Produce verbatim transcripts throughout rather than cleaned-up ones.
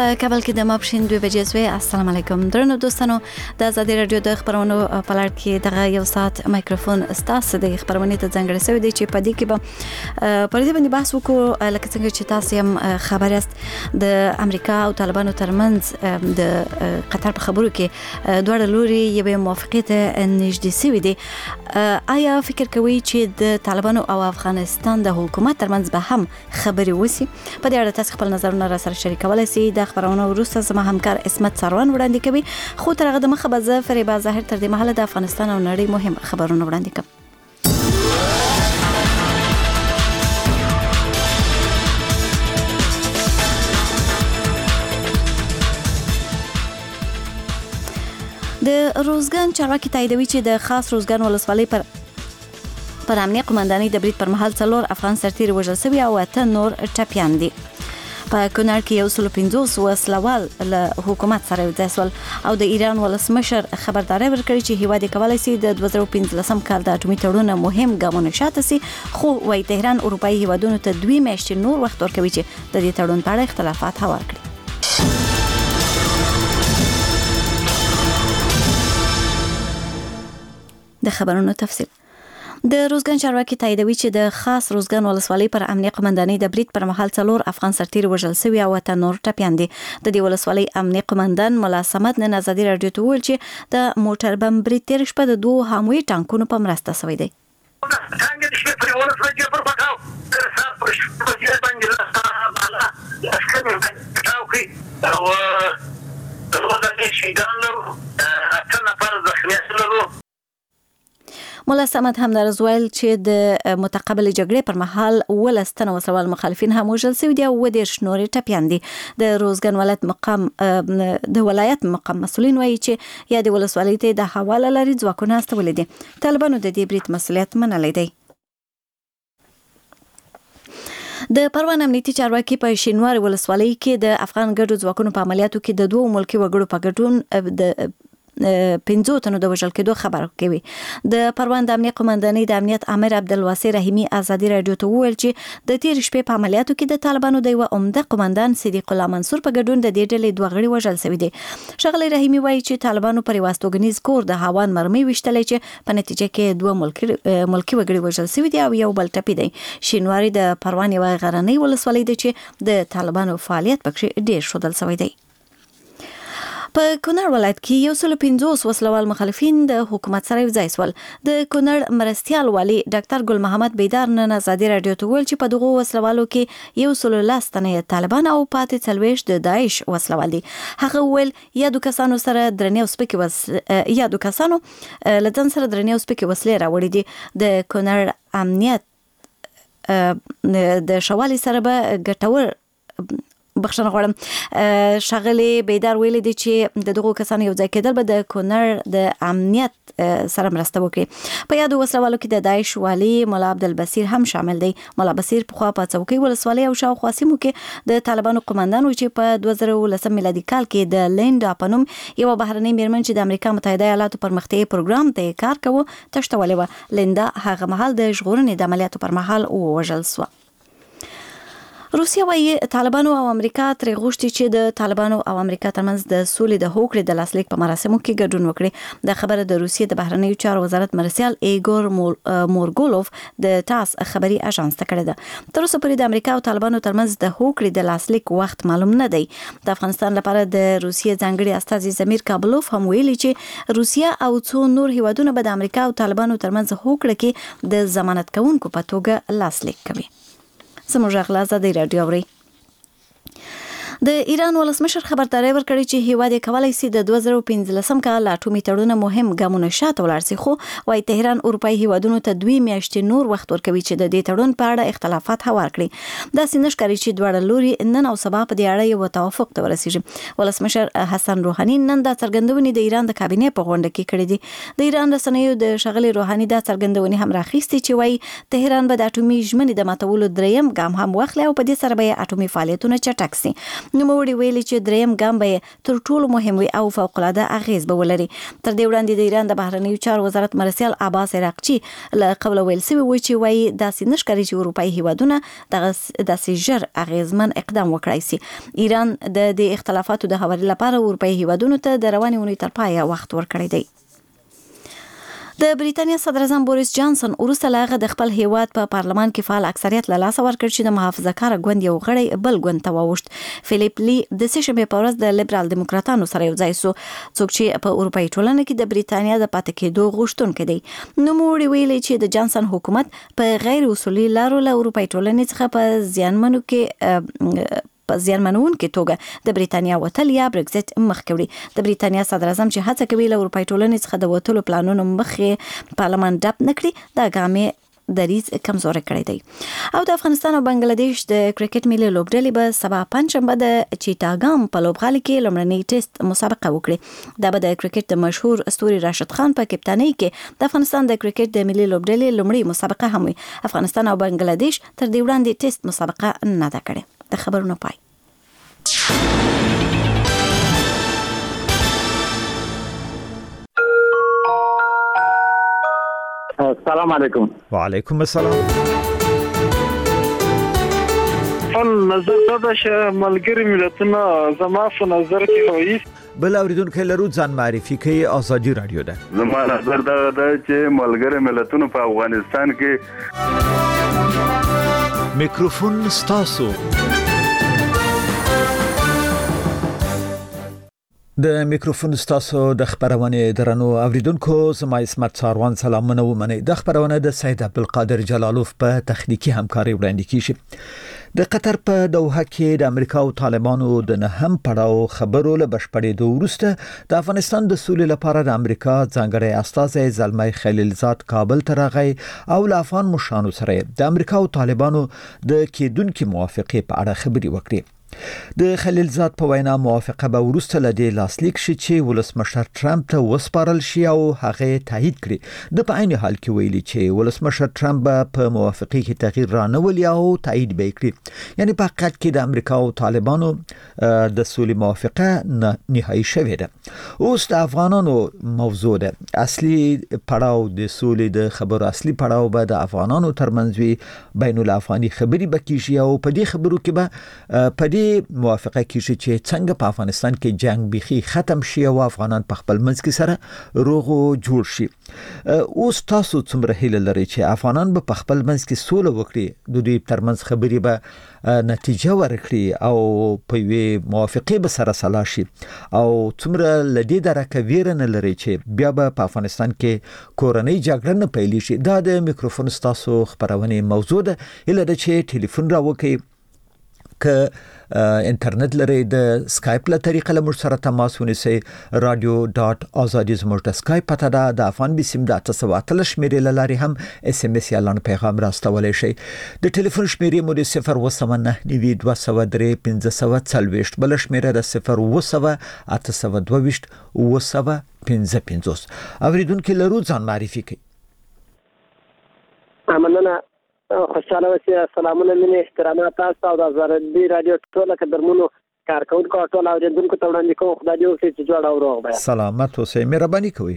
په کابل کې د ماپښین دوه بجې سوې. السلام علیکم درنو دوستانو، د آزادي رادیو د خبرونو په لړ کې دغه یو ساعت مایکروفون ستاسو د خبرونې ته ځانګړی شوی دی چې په دې کې به پر دې باندې بحث وکړو لکه څنګه چې تاسو هم خبر یاست د امریکا او طالبانو ترمنځ د قطر په خبرو کې دوه لوري یو موافقت نږدې شوی دی. آیا فکر کوي چې د طالبانو او افغانستان د حکومت ترمنځ به هم خبرې وسی؟ په دې اړه تاسو خپل نظرونه را سره شریکولای شئ. د خبرونو وروسته زما همکار اسمت سروان وړاندې کوي، خو تر هغه د مخه به زه فریبا ظاهر تر دې مهاله د افغانستان او نړۍ مهم خبرونه وړاندې کوم. د روزګان چارواکي تاییدوي چې د خاص روزګان ولسوالۍ پر پر امنیه قومندانۍ د برید پر مهال څلور افغان سرتیري وژل شوي او اته نور ټپیان دي. په کونړ کې یو سل پنځوس وسلوال له حکومت سره یو ځای شول او د ایران ولسمشر خبرداری ورکړي چې هیواد یې کولی شي د دوه زره پنځلسم کال د اټومي تړون مهم ګامونه شاته سي، خو وايي تهران اروپایي هیوادونو ته دوی میاشتې نور وخت ورکوي چې د دې تړون په اړه اختلافات هوار کړي. د خبرونو تفصیل. د روزګان چارواکي تاییدوي چې د خاص روزګان ولسوالۍ پر امنیه قومندانۍ د برید پر مهال څلور افغان سرتیري وژل شوي او اته نور ټپیان دي. د دې ولسوالۍ امنیه قومندان ملا صمد نن آزادي رادیو ته وویل چې د موټر بم برید تېره شپه د دوو هاموي ټانکونو په مرسته شوی دی. مولا صمد همدارز ویل چې د متقابل جګړې پر مهال ولس تنه وسوال مخالفین هم وژل شوي دي او ودېرش نورې ټپیان دي. د روزګان ولایت مقام د ولایت مقام مسؤلین وایي چې یا د ولسوالۍ ته د حواله لري ځواکونه استولي دي. طالبانو د دې برید مسؤلیت منلی دی. د پروان امنیتي چارواکي په شینوار ولسوالۍ کې د افغان ګډو ځواکونو په عملیاتو کې د دوه ملکي وګړو په ګډون د پنځو تنو د وژل کېدو خبر کوي. د پروان د امنیت قومندانۍ د امنیت امر عبدالواسع رحیمي آزادي رادیو ته وویل چې د تیر شپې په عملیاتو کې د طالبانو د یو عمده قومندان صدیق الله منصور په ګډون د دې ډلې دوه غړي وژل شوي دي. ښاغلی رحیمي وایي چې طالبانو پر یو استوګنیز کور د هاوان مرمۍ ویشتلی چې په نتیجه کې دوه ملکي ملکي وګړي وژل شوي دي او یو بل ټپي دی. شینواري د پروان یوه غرنۍ ولسوالۍ ده چې د طالبانو فعالیت پکې ډیر ښودل شوی دی. په کونړ ولایت کې یو سل پنځوس وسلوال مخالفین د حکومت سره یو ځای شول. د کونړ مرستیال والی ډاکټر ګل محمد بیدار نن آزادي رادیو ته وویل چې په دغو وسلوالو کې یو سل لس تنه طالبان او پاتې څلوېښت د داعش وسلوال دي. هغه وویل یادو کسانو سره درنې او سپکې وس یادو کسانو له ځان سره درنې او سپکې وسلې راوړي دي. د کونړ امنیت د شوالي سره به ګټور بخښنه غواړم ښاغلی بیدار ویلي دي چې د دغو کسانو یو ځای کېدل به د کونړ د امنیت سره مرسته وکړي. په یادو وسلوالو کې د داعش والي ملا عبدالبصیر هم شامل دی. ملا بصیر پخوا په څوکۍ ولسوالۍ او شاوخوا سیمو کې د طالبانو قومندان و چې په دوه زره اوولسم میلادي کال کې د لینډا په نوم یوه بهرنۍ میرمن چې د امریکا متحده ایالاتو پرمختیایي پروګرام ته کار کوه تښتولې وه. لینډا هغه مهال د ژغورنې د عملیاتو پر مهال ووژل شوه. روسیه وايي طالبانو او امریکا ترې غوښتي چې د طالبانو او امریکا ترمنځ د سولې د هوکړې د لاسلیک په مراسمو کې ګډون وکړي. د خبره د روسیې د بهرنیو چارو وزارت مرسیال ایګور مورګولوف د تاس خبري اژانس ته کړې ده. تر اوسه پورې د امریکا او طالبانو ترمنځ د هوکړې د لاسلیک وخت معلوم نه دی. د افغانستان لپاره د روسیې ځانګړي استازي زمیر کابلوف هم ویلي چې روسیه او څو نور هیوادونه به د امریکا او طالبانو ترمنځ هوکړه کې د ضمانت کوونکو په توګه لاسلیک کوي. زموږ غلا آزادي رادیو اوري. د ایران ولسمشر خبرداری ورکړي چې هیواد یې کولی شي د دوه زره پنځلسم کال اټومي تړون مهم ګامونه شاته ولاړ شي، خو وايي تهران اروپایي هیوادونو ته دوی میاشتې نور وخت ورکوي چې د دې تړون په اړه اختلافات هوار کړي. داسې نه ښکاري چې دواړه لوري نن او سبا په دې اړه یو توافق ته ورسیږي. ولسمشر حسن روحاني نن دا څرګندونې د ایران د کابینې په غونډه کې کړې دي. د ایران رسنیو د ښاغلي روحاني دا څرګندونې هم راخیستې چې وايي تهران به د اټومي ژمنې د ماتولو دریم ګام هم واخلي او په دې سره به یې اټومي فعالیتونه چټک شي. نوموړي ویلي چې دریم ګام به تر ټولو مهم وي او فوق العاده اغیز به ولري. تر دې وړاندې د ایران د بهرنیو چارو وزارت مرسیال عباس عراقچي له قبل ویل سوي و چې وایي داسې نشکري چې اروپایي هیوادونه داسې ژر اغیزمن اقدام وکړای سي. ایران د دې اختلافاتو د هواري لپاره اروپایي هیوادونو ته د روانې اونۍ تر پایه وخت ورکړی دی. د بریتانیا صدر اعظم بوریس جانسن وروسته له هغه د خپل هیواد په پارلمان کې فعال اکثریت له لاسه ورکړ چې د محافظه‌کاره ګوند یو غړی بل ګوند ته واوښت. فلیپ لی د سه شنبې په ورځ د لیبرال دیموکراتانو سره یو ځای سو، څوک چې په اروپایي ټولنه کې د بریتانیا د پاتې کېدو غوښتونکی دی. نوموړي ویلي چې د جانسن حکومت په غیر اصولي لارو له اروپایي ټولنې څخه په زیانمنو کې په زیانمنون کې توګه د بریتانیا وتل یا برگزیت مخکې وړي. د بریتانیا صدر اعظم چې هڅه کوي له اروپایي ټولنې څخه د وتلو پلانونو مخې پارلمان ډپ نکړي، دا ګامې دریز کمزوري کړی دی. او د افغانستان او بنگلاديش د کرکټ ملي لوبډلې به سبا پنځشنبه د چیټاګام په لوبغالي کې لومړنی ټیسټ مسابقه وکړي. دا به د کرکټ د مشهور اسطوري راشد خان په کپتانۍ کې د افغانستان د کرکټ د ملي لوبډلې لومړی مسابقه هم وي. افغانستان او بنگلاديش تر دې وړاندې ټیسټ مسابقه نه ده کړې. د خبرونو پای. السلام علیکم. وعلیکم السلام. فن نظر دا چې ملګری ملتونه زما په نظر کې وایي بل اوریدونکو لرو ځان معرفي کوي. ازادي رادیو ده. زما نظر دا ده چې ملګری ملتونه په افغانستان کې میکروفون ستاسو. د میکروفون ستاسو د خبرونه درنو اوریدونکو زما اسمت ساروان سلامونه ومني. د خبرونه د سید عبدالقادر جلالوف په تخنیکی همکاري وړاندې کیږي. د قطر په دوحه کې د امریکا او طالبانو د نهم پړاو خبرو له بشپړېدو وروسته د افغانستان د سولې لپاره د امریکا ځانګړی استازی زلمي خلیلزاد کابل ته راغی او له افغان مشرانو سره د امریکا او طالبانو د کېدونکو موافقې په اړه خبري وکړي. د خلیلزاد په وینا موافقه به وروسته لدی لاسلیک شي چې ولسمشر ټرمپ ته وسپارل شي او هغه تایید کړي. د په عین حال کې ویلي چې ولسمشر ټرمپ به په موافقه کې تغییر را نه ولي او تایید به کړي. یعنی په حقیقت کې د امریکا او طالبانو د سولې موافقه نه نهایی شوې ده. اوس د افغانانو موضوع ده. اصلي پړاو د سولې د خبرو اصلي پړاو به د افغانانو ترمنځ وي. بین الافغاني خبري بکیږي او په دې خبرو کې به په دې موافقه کیږي چې څنګه په افغانستان کې جنگ بيخي ختم شي او افغانان په خپل منځ کې سره روغ جوړ شي. اوس تاسو څومره هیله لرئ چې افغانان به په خپل منځ کې سوله وکړي، د دوی ترمنځ خبري به نتیجه ورکړي او په وی موافقه به سره سلا شي، او څومره لدی درکه ویره نه لري چې بیا به په افغانستان کې کورنۍ جګړه نه پیلې شي؟ دا د میکروفون تاسو خبرونه موضوع ده. اله د چې ټلیفون را وکي که انټرنیټ لري د سکایپ له طریقې له موږ سره تماس ونیسئ. رادیو ډاټ ازادي زموږ د سکایپ پته ده. د افغان بسیم د اته سوه اتلس شمیرې له لارې هم اس ام اس یا لاند پیغام راستولی شئ. د ټلیفون شمیرې مو د صفر اووه سوه نهه نوي دوه سوه درې پنځه سوه څلوېښت، بله شمیره د صفر اووه سوه اته سوه دوه ویشت اووه سوه پنځه پنځوس. اوریدونکو لرو ځان معرفي کړئ. مننه. خوشاله اوسئ. سلامونه مینه احترامات تاسو او د ازادي رادیو ټول کډرمونو کارکونکو ټول اوریدونکو ته وړاندې کوم. خدای دې وکړي چې جوړ او روغ وي. سلامت اوسئ. مهرباني کوئ.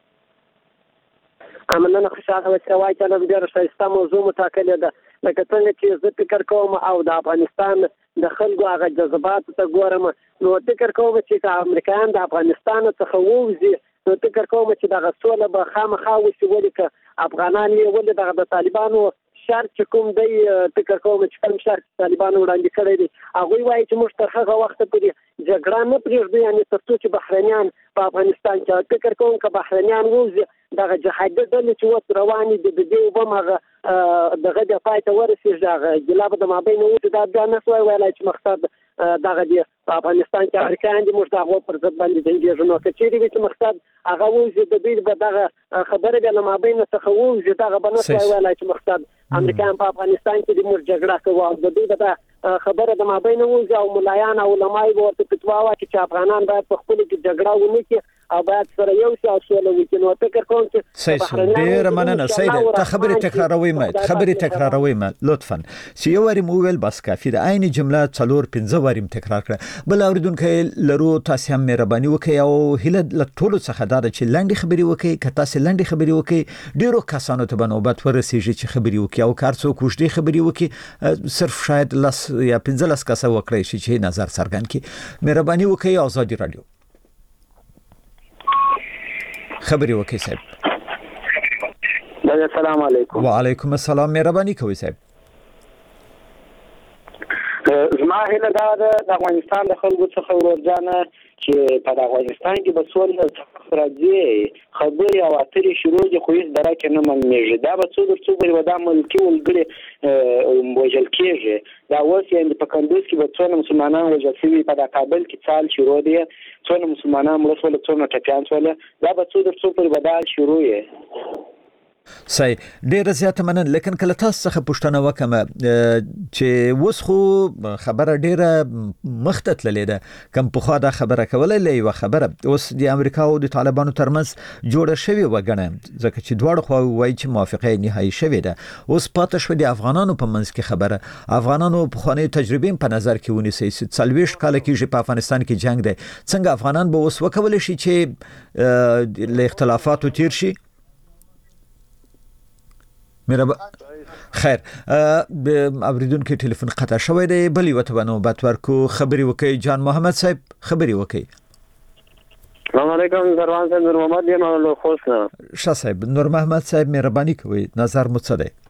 مننه. خوشاله اوسئ. وایي چې نن ډېر ښایسته موضوع مټاکلې ده. لکه څنګه چې زه فکر کوم او د افغانستان د خلکو هغه جذبات ته ګورم، نو فکر کوم چې امریکایان د افغانستان څخه ووځي، نو فکر کوم چې دغه سوله به خامخا وشي. ولې که افغانان یې ولې دغه د طالبانو شرط چې کوم دی فکر کوم چې کوم شرط طالبانو وړاندې کړی دی، هغوی وایي چې موږ تر هغه وخته پورې جګړه نه پرېږدو، یعنې تر څو چې بهرنیان په افغانستان کې. فکر کوم که بهرنیان ووځي، دغه جهادي ډلې چې اوس روانې دي د دې اوبه هم هغه دغه د پای ته ورسېږي، هغه ګیله به د مابین وځي. دا بیا نه سوای ویلی چې مقصد دغه دی په افغانستان کې امریکایان دي، موږ د هغو پر ضد باندې جنګېږو. نو که چېرې وي چې مقصد هغه ووځي، د دوی به دغه خبره بیا له مابین څخه ووځي، دغه به نه سوای ویلی چې مقصد امریکایان په افغانستان کې د موږ جګړه کوو، او د دوی به دا خبره د مابین ووځي او ملایان او علما یې به ورته فتوا واچي چې افغانان باید په خپلو کې جګړه ونه کړي او باید سره یو شي او سوله وکړي. نو فکر کوم چې صحیح ډیر مننه سید ته خبرې تکراروي ما خبرې تکراروي ما لطفا چې یو وری مو ویل بس کافي ده عین جمله څلور پنځه وری تکرار کړه. بل اوریدونکو لرو تاسو هم مهرباني وکړئ او هله لټولو څخه دا چې لاندې خبرې وکړئ که تاسو لاندې خبرې وکړئ ډیرو کسانو ته بنوبت ورسیږي چې خبرې وکړي او کار څوک وشدي خبرې وکړي صرف شاید لس یا پنځه لس کسه وکړي چې نظر څرګند کړي. مهرباني وکړئ آزادي رادیو خبري وکي صاحب. السلام علیکم. وعلیکم السلام. مهرباني کوي صاحب. زما هله دا د افغانستان د خلکو څخه ورځانه چې په افغانستان کې به څول راځي خبري او اترې شروع دي خو هیڅ درکه نه منېږي. دا به څو در څو بری ودا ملکی ولګري وجل کېږي. دا اوس یې په کندوز کې به څو مسلمانان وجل شوي په کابل کې څال شروع دي څو مسلمانان مرسول څو ټپيان سول. دا به څو در څو بری ودا شروع یې صحیح ډیر زیات منن. لیکن کله تاسو څخه پوښتنه وکم چې وس خو خبره ډیره مختت للی ده کوم په خوا دا خبره کولای لې و خبره اوس د امریکا او د طالبانو ترمنځ جوړه شوی وګڼه ځکه چې دواړه خو وایي چې موافقه نهایی شوی ده. اوس پاتې شو د افغانانو په منځ کې خبره افغانانو په خانه تجربه په نظر کې ونیسي څلويشت کال کې په افغانستان کې جنگ دی څنګه افغانان به اوس وکول شي چې له اختلافاتو تیر شي. میرا خیر اوریدون کې ټلیفون قطع شوی دی بل یو ته نوبت ورکو خبري وکي جان محمد صاحب خبري وکي. السلام علیکم زروان صاحب نور محمد یم له خوشنا شاه صاحب نور محمد صاحب مهرباني کوي نظر مو څه دی.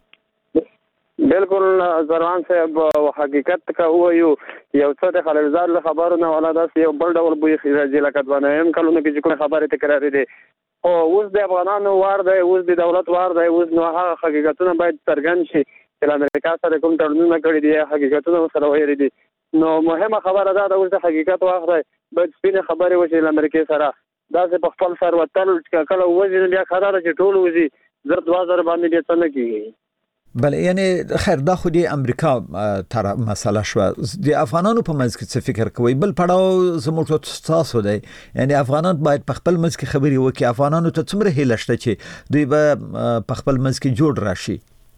بالکل زروان صاحب حقیقت کا هو یو یو څه د خلزار له خبرونه ولا داس یو بل ډول بوې خراجي لکه باندې هم کلونه کې کوم خبره تکرار دي او اوس د افغانانو وار دی اوس د دولت وار دی اوس نو هغه حقیقتونه باید څرګند شي چې امریکا سره کوم تړونونه کړی دي حقیقتونه سره وایي دي. نو مهمه خبره ده د اوس د حقیقت واخ دی باید سپینه خبره وشي د امریکا سره دا چې په خپل سر وتل کله وځي بیا خبره چې ټول وځي زر دوه زره باندې دې څه نه کیږي. بل یعنی خیر دا خو د امریکا تر مسله شو د افغانانو په منځ کې څه فکر کوي بل پړاو زموږ تاسو دی یعنی افغانان باید په خپل منځ کې خبري وکړي افغانانو ته څومره هیله شته چې دوی به په خپل منځ کې جوړ راشي.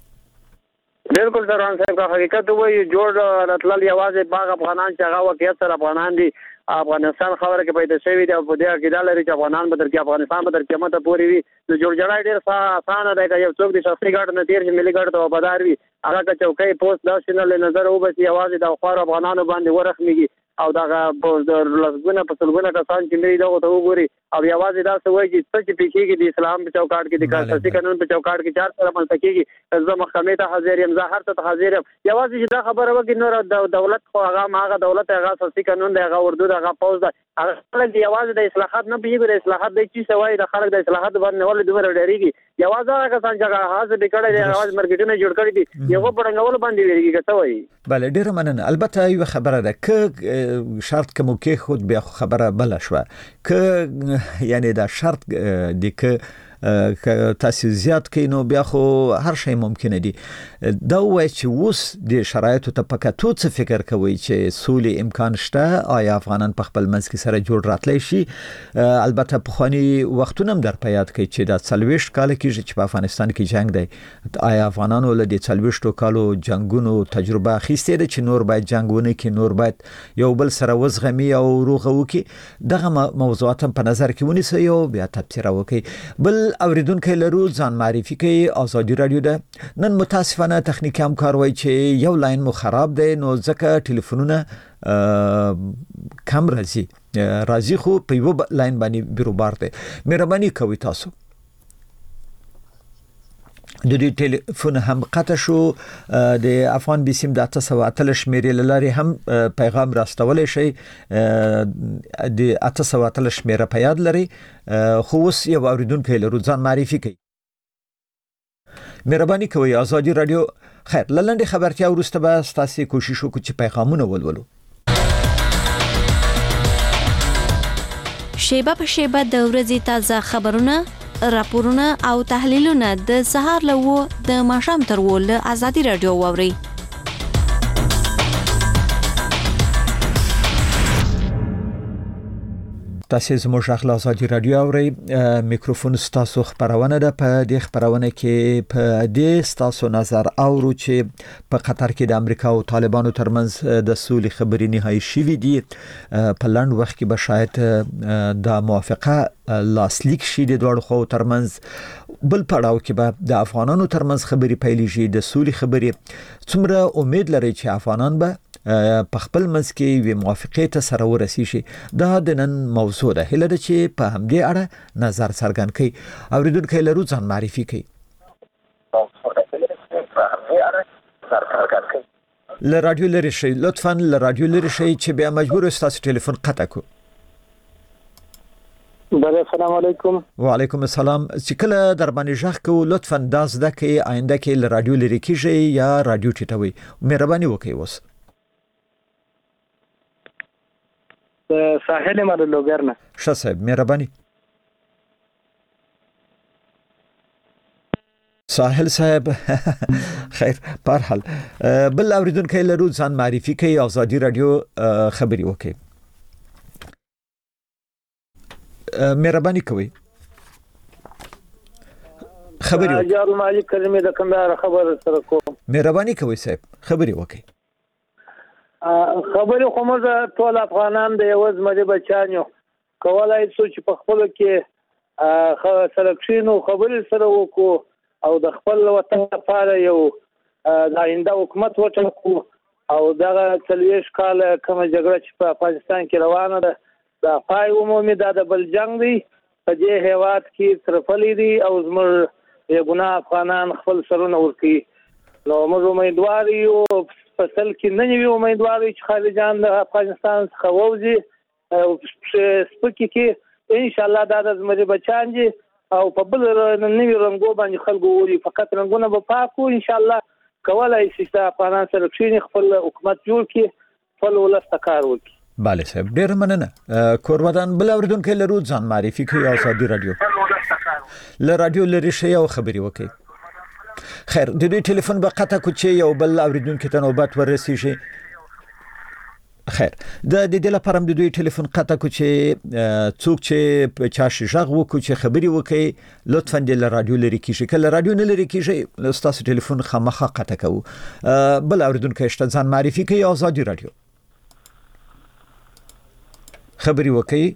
بالکل زروان صاحب حقیقت وایي جوړ راتلل یوازې باغ افغانان چې هغه واقعیت سره افغانان دي افغانستان خبره کې پیدا شوی دی او په دې کې دا لري چې افغانان به تر کې افغانستان به تر قیامت پورې وي. نو جوړ جوړای ډیر آسان دی چې یو څوک د شخصي ګټ نه تیر شي ملي ګټ ته وفادار وي هغه که چوکۍ پوسټ دا شنل نظر وبسي یوازې د خور افغانانو باندې ورخميږي او دا د لسګونه په څلګونه کسان چې مې دغه ته وګوري او یوازې دا څه وایي چې څه چې پکېږي د اسلام په چوکاټ کې د اساسي قانون په چوکاټ کې چار سره منځ کېږي زه محکمې ته حاضر یم زه هر څه ته حاضر یم یوازې چې دا خبره وکړي نور دولت خو هغه هغه دولت هغه اساسي قانون دی هغه اردو دی هغه پوز دی هغه خلک یوازې د اصلاحات نه پیږي د اصلاحات د چی سوای د خلک د اصلاحات باندې ول دومره ډېریږي یوازې هغه کسان چې هغه حاضر کړي دي هغه مارکیټونه جوړ کړي دي یو په رنګول باندې ویریږي که څه وایي. بله ډېره مننه. البته یو خبره ده که شرط که مو کې خود بیا خبره بله شوه که یعنی دا شرط دی که که تاسو زیات کینو بیا خو هر شی ممکنه دي. دا وایي چې اوس د شرایطو ته پکاتو څه فکر کوي چې سولې امکان شته آیا افغانان په خپل منځ کې سره جوړ راتلی شي. البته په خواني وختونه هم در په یاد کوي چې دا څلوېښت کال کېږي چې په افغانستان کې جنگ دی آیا افغانانو له دې څلوېښتو کالو جنگونو تجربه اخیستې ده چې نور باید جنگونه کې نور باید یو بل سره وزغمي او روغه وکړي. دغه موضوعات هم په نظر کې ونیسئ او بیا تبصره وکړئ. بل اوریدونکو لرو ځان معرفي کوي آزادي رادیو ده. نن متاسفانه تخنیکی همکار وایي چې یو لاین مو خراب دی نو ځکه ټلیفونونه کم راځي راځي خو په یو لاین باندې بیروبار دی. مهرباني کوي تاسو د دې ټلیفون هم قطع شو د افغان بیسیم د اته سوه اتلس شمیرې لاري هم پیغام راستولای شي د اته سوه اتلس شمیره په یاد لري خو اوس یو اوریدونکو لرو ځان معرفي کوي. مهرباني کوي آزادي رادیو. خیر لنډه خبرتیا ورسته به تاسو کوشش وکړو چې پیغامونه ولولو. شیبه په شیبه د ورځې تازه خبرونه راپورونه او تحلیلونه د سهار له و د ماښام تر و له آزادي رادیو واوري. تاسو زموږ غږ له ازادي رادیو اورئ. میکروفون ستاسو خبرونه ده. په دې خبرونه کې په دې ستاسو نظر اورو چې په قطر کې د امریکا او طالبانو ترمنځ د سولې خبرې نهایی شوې دي. په لاند وخت کې به شاید د موافقه لاسلیک شي د دوه خو ترمنځ. بل پړاو کې به د افغانانو ترمنځ خبرې پیلې شي د سولې خبرې. څومره امید لري چې افغانان به په خپل منځ کې وی موافقه ته سره ورسي شي؟ دا د نن موضوع ده. هله ده چې په همدې اړه نظر څرګند کړي. اوریدونکو لرو ځان معرفي کړي. ل رادیو لري شي لطفا ل رادیو لري شي چې بیا مجبور استاسو ټلیفون قطع کو. بله السلام علیکم. وعلیکم السلام. چې کله در باندې ژغ کو لطفا دا زده کې آینده کې ل رادیو لري کیږي یا رادیو ټیټوي. مهرباني وکړئ. وس ساحل مالوګرنه ښه صاحب مهرباني. ساحل صاحب خیر په حال بل اوریدونکو لرو ځان معرفي کوي. ازادي رادیو خبري وکي. مهرباني کوي خبري وکي. جال مالک کلمه د کندهار خبر سره کوم. مهرباني کوي صاحب خبري وکي. خبرې خو موږ ټول افغانان د یو ځمري بچانو کولای شو چې په خپل کې سلکشنو خبرې سره وکړو او د خپل وطن لپاره یو د آینده حکومت وټاکو او دغه څلوېښت کال کومه جګړه چې په افغانستان کې روانه ده دا پای عمومي دا د بل جنگ دی په دې هیواد کې ترفلې دي او زموږ یو ګناه افغانان خپل سرونه ورکي. نو موږ امیدوار یو فصل کې نه نیو امیدوار چې خارجان د افغانستان څخه ووځي او سپکی کې ان شاء الله دا د زمري بچان دي او په بل نوی رنګو باندې خلکو وړي فقط رنګونه به پاکو ان شاء الله کولای شي چې افغانان سره کښینی خپل حکومت جوړ کړي خپل ولست کار وکړي. bale صاحب ډیر مننه. کورودان بل اوریدونکو لرو ځان معرفي کوي. ازادي رادیو ل رادیو لري شي او خبري وکي. خیر د دې ټلیفون به قطع کو چې یو بل اوریدونکو ته نوبت ورسي شي. خیر د دې د لپاره د دوی ټلیفون قطع کو چې څوک چې په چا شي ژغ وکړي چې خبري وکړي لطفا د رادیو لري کیږي. کله رادیو نه لري کیږي استاسو ټلیفون خامخا قطع کو. بل اوریدونکو شته ځان معرفي کوي. ازادي رادیو خبري وکړي.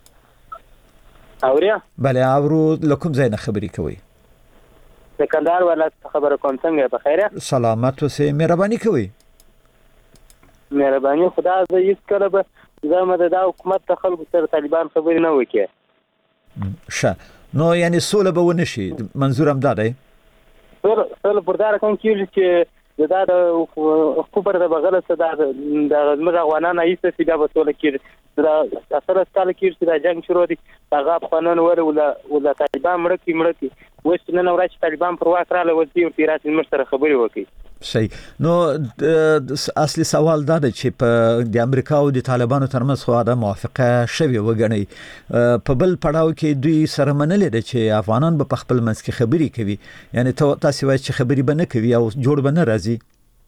اوریا bale اورو لکم زین خبري کوي. د کندهار ولایت خبره کوم څنګه په خیره سلامت اوسه مهرباني کوي. مهرباني خدا دې هیڅ کله به زموږ د حکومت ته خلکو سره طالبان خبرې نه وکړي. ښه نو یعنی سوله به ونشي منظورم دا دی. سوله پردار کوم کیږي چې دا د حکومت د بغل څخه دا د زموږ افغانان ایسته چې دا به سوله کیږي. دا اصل ستاله کیږي چې دا جنگ شروع دي هغه افغانان ور ولا ولا طالبان مړکی مړکی وښ نن ورځ طالبان پر واک را لوځي او تیرات مشترک خبري وکړي. صحیح. نو اصلي سوال دا دی چې په د امریکا او د طالبانو ترمنځ خو دا موافقه شوی وګڼي. په بل پړاو کې دوی سره منلې ده چې افغانان به په خپل منځ کې خبري کوي. یعنی تاسو وایي چې خبري به نه کوي او جوړ به نه راځي.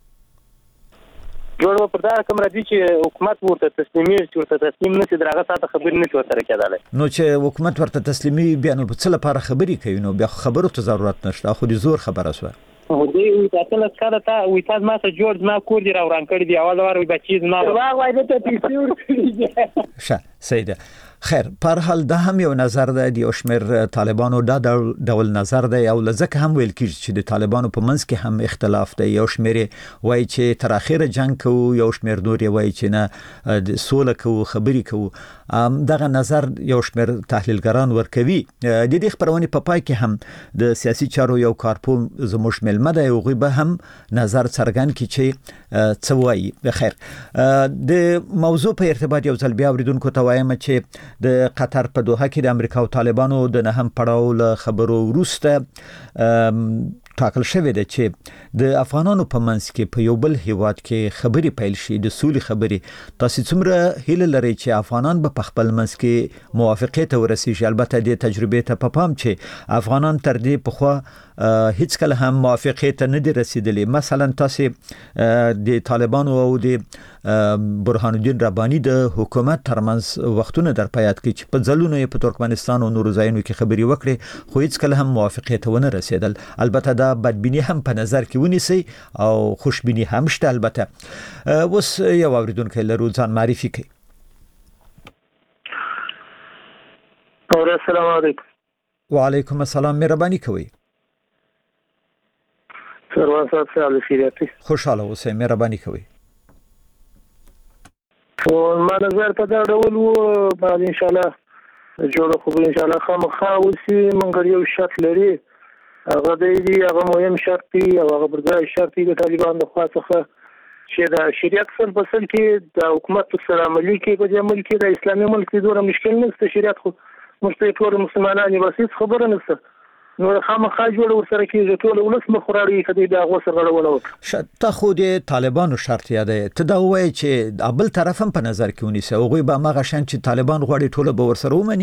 جوړ په دار کوم راځي چې حکومت ورته تسلیمي چې ورته تسلیم نه شي درغه ساته خبرې نه چوتره کېداله. نو چې حکومت ورته تسلیمي بیا نو په څه لپاره خبري کوي؟ نو بیا خبرو ته ضرورت نشته. خو دې زور خبره سوه. او دې تاسو له څخه تا وې تاسو ما ته جوړ ما کور دی راوران کړی دی اول وار وې بچی ما واغ وای ته پیسې ورکړي. ښه سیده. خیر پر حال دا هم یو نظر ده. د شمیر طالبانو دا ډول نظر ده او لزکه هم ویل کیږي چې د طالبانو په منځ کې هم اختلاف ده. یو شمیر وایي چې تر اخره جنگ کوو یو شمیر نور وایي چې نه د سوله کوو خبري کوو. دغه نظر یو شمیر تحلیلګران ورکوي. د دې خبرونه په پای کې هم د سیاسي چارو یو کارپون زموږ ملمه ده او غوبه هم نظر څرګند کی چې څه وایي. بخیر د موضوع په ارتباط یو ځل بیا اوریدونکو ته وایم چې د قطر په دوحه کې د امریکا او طالبانو د نهم پړاو له خبرو وروسته ټاکل شوې ده چې د افغانانو په منځ کې په یو بل هیواد کې خبري پیل شي د سولې خبري. تاسو څومره هیله لرئ چې افغانان به په خپل منځ کې موافقت ورسیږي؟ البته د تجربې ته په پام چې افغانان تر دې په خو هیڅ کله هم موافقت نه دي رسیدلي. مثلا تاسو د طالبانو او د برهان الدین رباني د حکومت ترمنځ وختونه در پیاد کې چې په ځلونو په ترکمنستان او نورو ځایونو کې خبري وکړي خو هیڅ کله هم موافقت ونه رسیدل. البته دا بدبینی هم په نظر کې ونیسي او خوشبینی هم شته. البته اوس یو اوریدونکو لرو ځان معرفي کوي. السلام علیکم. وعلیکم السلام. مهرباني کوي. سروان صاحب سلام خیریت. خوشاله اوسئ. مهرباني کوي. او ما نظر په دا ډول وو بعد ان شاء الله جوړ خو ان شاء الله خامخا وسی منګر یو شرط لري هغه دی هغه مهم شرط دی او هغه برځای شرط دی د طالبان د خوا څخه چې د شریعت سره په سر کې د حکومت سره عملي کې په دې ملک کې د اسلامي ملک د دوه مشکل نشته. شریعت خو مشته ټول مسلمانان یې بسیط خبره نشته نو خامخا جوړ ورسره کېږي ټول ولس مخورړي کدي دا غوسه غړول وکړه. ته خو د طالبانو شرط یادې ته دا وایي چې بل طرف هم په نظر کې ونیسي او غوي به مغه شان چې طالبان غواړي ټول به ورسره ومني.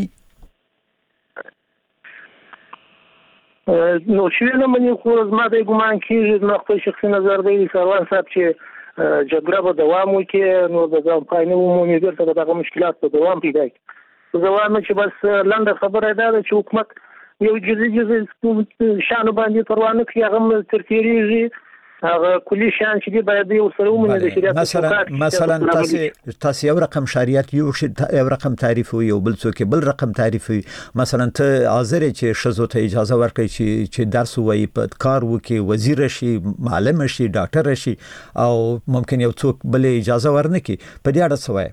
نو چې نه مني خو زما د ګمان کېږي نو خپل شخصي نظر دی سروان صاحب چې جګړه به دوام وکړي نو د ځان پاینه عمومي ګرځي دغه مشکلات په دوام پیدا کوي. زوام چې بس لنډه خبره ده چې حکومت یو جزئی جزئی شانو باندې پروانه کوي هغه ترتیریږي هغه کلی شان چې دی باید یو سره ومني د شریعت مثلا مثلا تاسو تاسو یو رقم شریعت یو یو رقم تعریف وي او بل څوک بل رقم تعریف وي. مثلا ته حاضر چې شزو ته اجازه ورکړي چې چې درس وایي په کار وکي وزیر شي معلم شي ډاکټر شي او ممکن یو څوک بل اجازه ورنکي په دې اړه څه وایي؟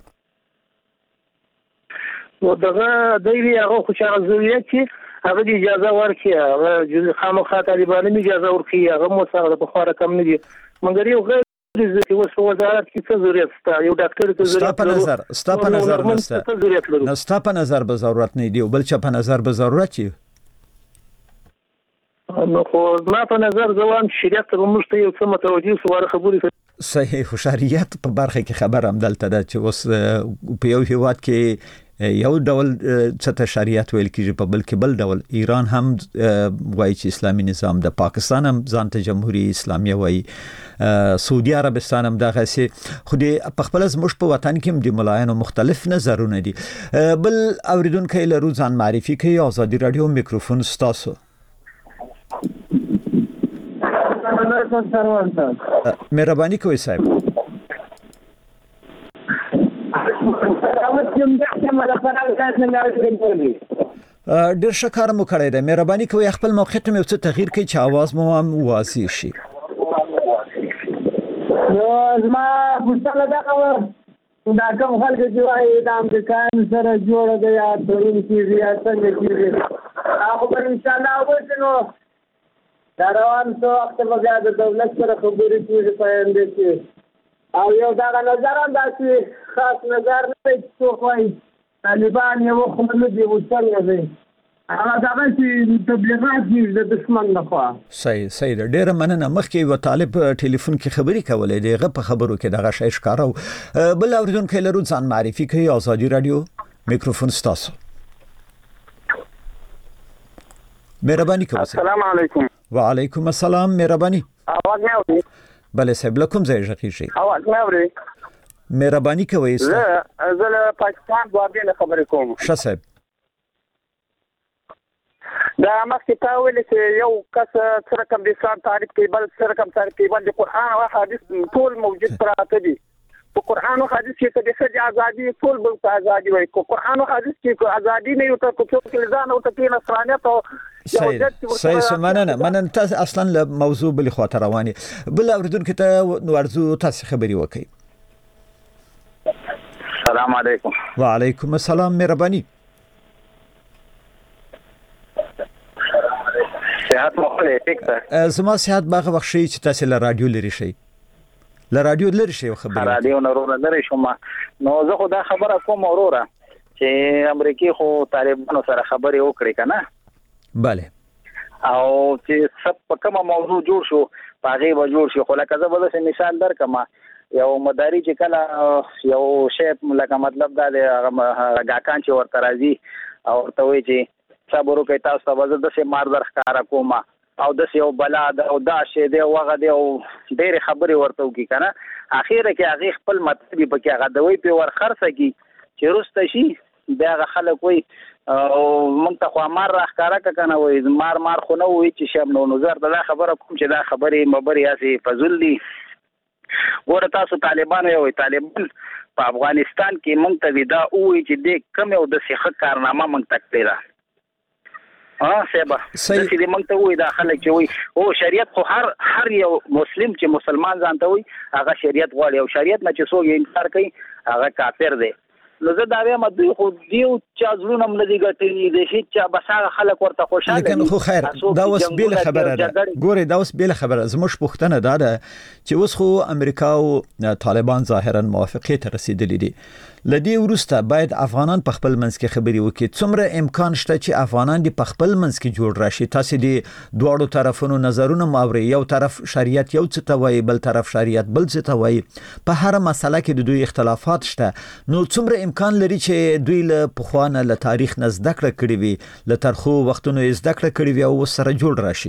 نو دغه دی هغه خو چې ضرورت چې هغه اجازه ورکړي هغه خامخا طالبانو اجازه ورکړي هغه مو سره په خاره کم نه دي مګر یو غیر ضروري وسو وزارت کې څه ضرورت شته یو ډاکټر ته ضرورت په نظر ستا په نظر نشته نو ستا په نظر به ضرورت نه دی بل چې په نظر به ضرورت چی نو خو ما په نظر ځوان شریعت ته مشته یو څه متوجي سوال خبرې صحیح شریعت په برخه کې خبر هم دلته ده چې اوس په یو هیواد کې یو ډول څه شریعت ویل کیږي په بل کې بل ډول. ایران هم وایي چې اسلامي نظام د پاکستان هم ځانته جمهوریت اسلامي وایي سعودي عربستان هم دغه سي خو دې په خپل زموږ په وطن کې هم د ملایانو مختلف نظرونه دي. بل اوریدونکو له روزان معرفي کوي آزادي رادیو میکروفون ستاسو. مهرباني کوئ صاحب. ډیر شکر مو کړی دی. مهرباني کوئ خپل موقعیت مې څه تغییر کړئ چې आवाज مو هم واضح شي. نو زما مستقله دا خبر دا کوم خلک چې وایي د امریکایانو سره جوړه دی یا تړون کېږي یا څنګه کېږي هغه به انشاءالله وشي. نو دا روان څو وخت به بیا د دولت سره خبرې کېږي په آینده کې او یو دغه نظر هم داسې خاص نظر نه دی چې څوک وایي طالبان یې وخوړه نه دي اوس څنګه دی هغه دغه چې تبلیغات دي د دښمن لخوا. صحیح صحیح ده. ډېره مننه. مخکې یو طالب ټلیفون کې خبرې کولې دی هغه په خبرو کې دغه شی ښکاره. بل اوریدونکو لرو ځان معرفي کوي آزادي رادیو میکروفون ستاسو. مهرباني کوئ. السلام علیکم. وعلیکم السلام. مهرباني. आवाज نه اوري؟ بله صاحب لکم ځای ژغیږي. आवाज نه اوري؟ مهرباني کوئ. زه زه پاکستان دوه خبرې کوم. ښه صاحب. دا مخکې تا ویل چې یو کس څه رقم د اسلام تعریف کوي بل څه رقم تعریف کوي بل د قرآن او حدیث ټول موجود پراته دي. په قرآن او حدیث کې د ښځې ازادي ټول بل ته ازادي وایي. په قرآن او حدیث کې ازادي نه یو ته څوک ځان او ته نصرانیت او صحیح صحیح مننه مننه. تاسو اصلا له موضوع بل خاطر رواني. بل اوریدونکو ته ورزو تاسو خبري وکړئ. السلام علیکم. وعلیکم السلام. مهرباني. صحت مخله ټیک ده. زما صحت باغ وخت شي چې تاسو له رادیو لري شي له رادیو لري شي خبره رادیو نورونه لري شوم. نو زه خو دا خبره کوم اوروره چې امریکای خو طالبانو سره خبرې وکړي کنه. bale او چې سب په کومه موضوع جوړ شو پاغه به جوړ شي. خو لکه زه به څه مثال درکم، یو مداري چې کله یو شی لکه مطلب دا د غاکان چې ورته راځي او ورته وایي چې صبر وکړئ تاسو ته به زه داسې مار در ښکاره کوم او داسې یو بلا ده او دا شی دی او هغه دی او ډېرې خبرې ورته وکړي که نه، اخره کې هغې خپل مطلب یې پکې هغه دوی پرې ورخرڅه کړي چې وروسته شي بیا هغه خلک وایي او موږ ته خو مار را ښکاره کړه که نه، وایي مار مار خو نه وایي چې شم نو نو زه ورته دا خبره کوم چې دا خبرې مبرې هسې فضول دي. ګوره تاسو طالبان یو طالبان په افغانستان کې موږ ته دا وایي چې دې کم یو داسې ښه کارنامه موږ ته کړې ده. ها صاحبه داسې دې موږ ته وایي دا خلک چې وایي او شریعت خو هر هر یو مسلم چې مسلمان ځان ته وایي هغه شریعت غواړي او شریعت نه چې څوک انکار کوي هغه کافر دی. نو زه دا وایم دوی خو دیو چا زړونه هم نه دي ګټلي د هېڅ چا بس هغه خلک ورته خوشحاله دي. لیکن خو خیر دا اوس بېله خبره ده، ګورې دا اوس بېله خبره. زموږ پوښتنه دا ده چې اوس خو امریکا او طالبان ظاهرا موافقې ته رسېدلي دي، له دې وروسته باید افغانان په خپل منځ کې خبرې وکړي. څومره امکان شته چې افغانان دې په خپل منځ کې جوړ راشي؟ تاسې دې دواړو طرفونو نظرونه ماوري، یو طرف شریعت یو څه ته وایي، بل طرف شریعت بل څه ته وایي، په هر مسله کې د دوی اختلافات شته. نو څومره امکان لري چې دوی له پخوا نه له تاریخ نه زده کړه کړې وي، له ترخو وختونو یې زده کړه کړې وي او اوس سره جوړ راشي؟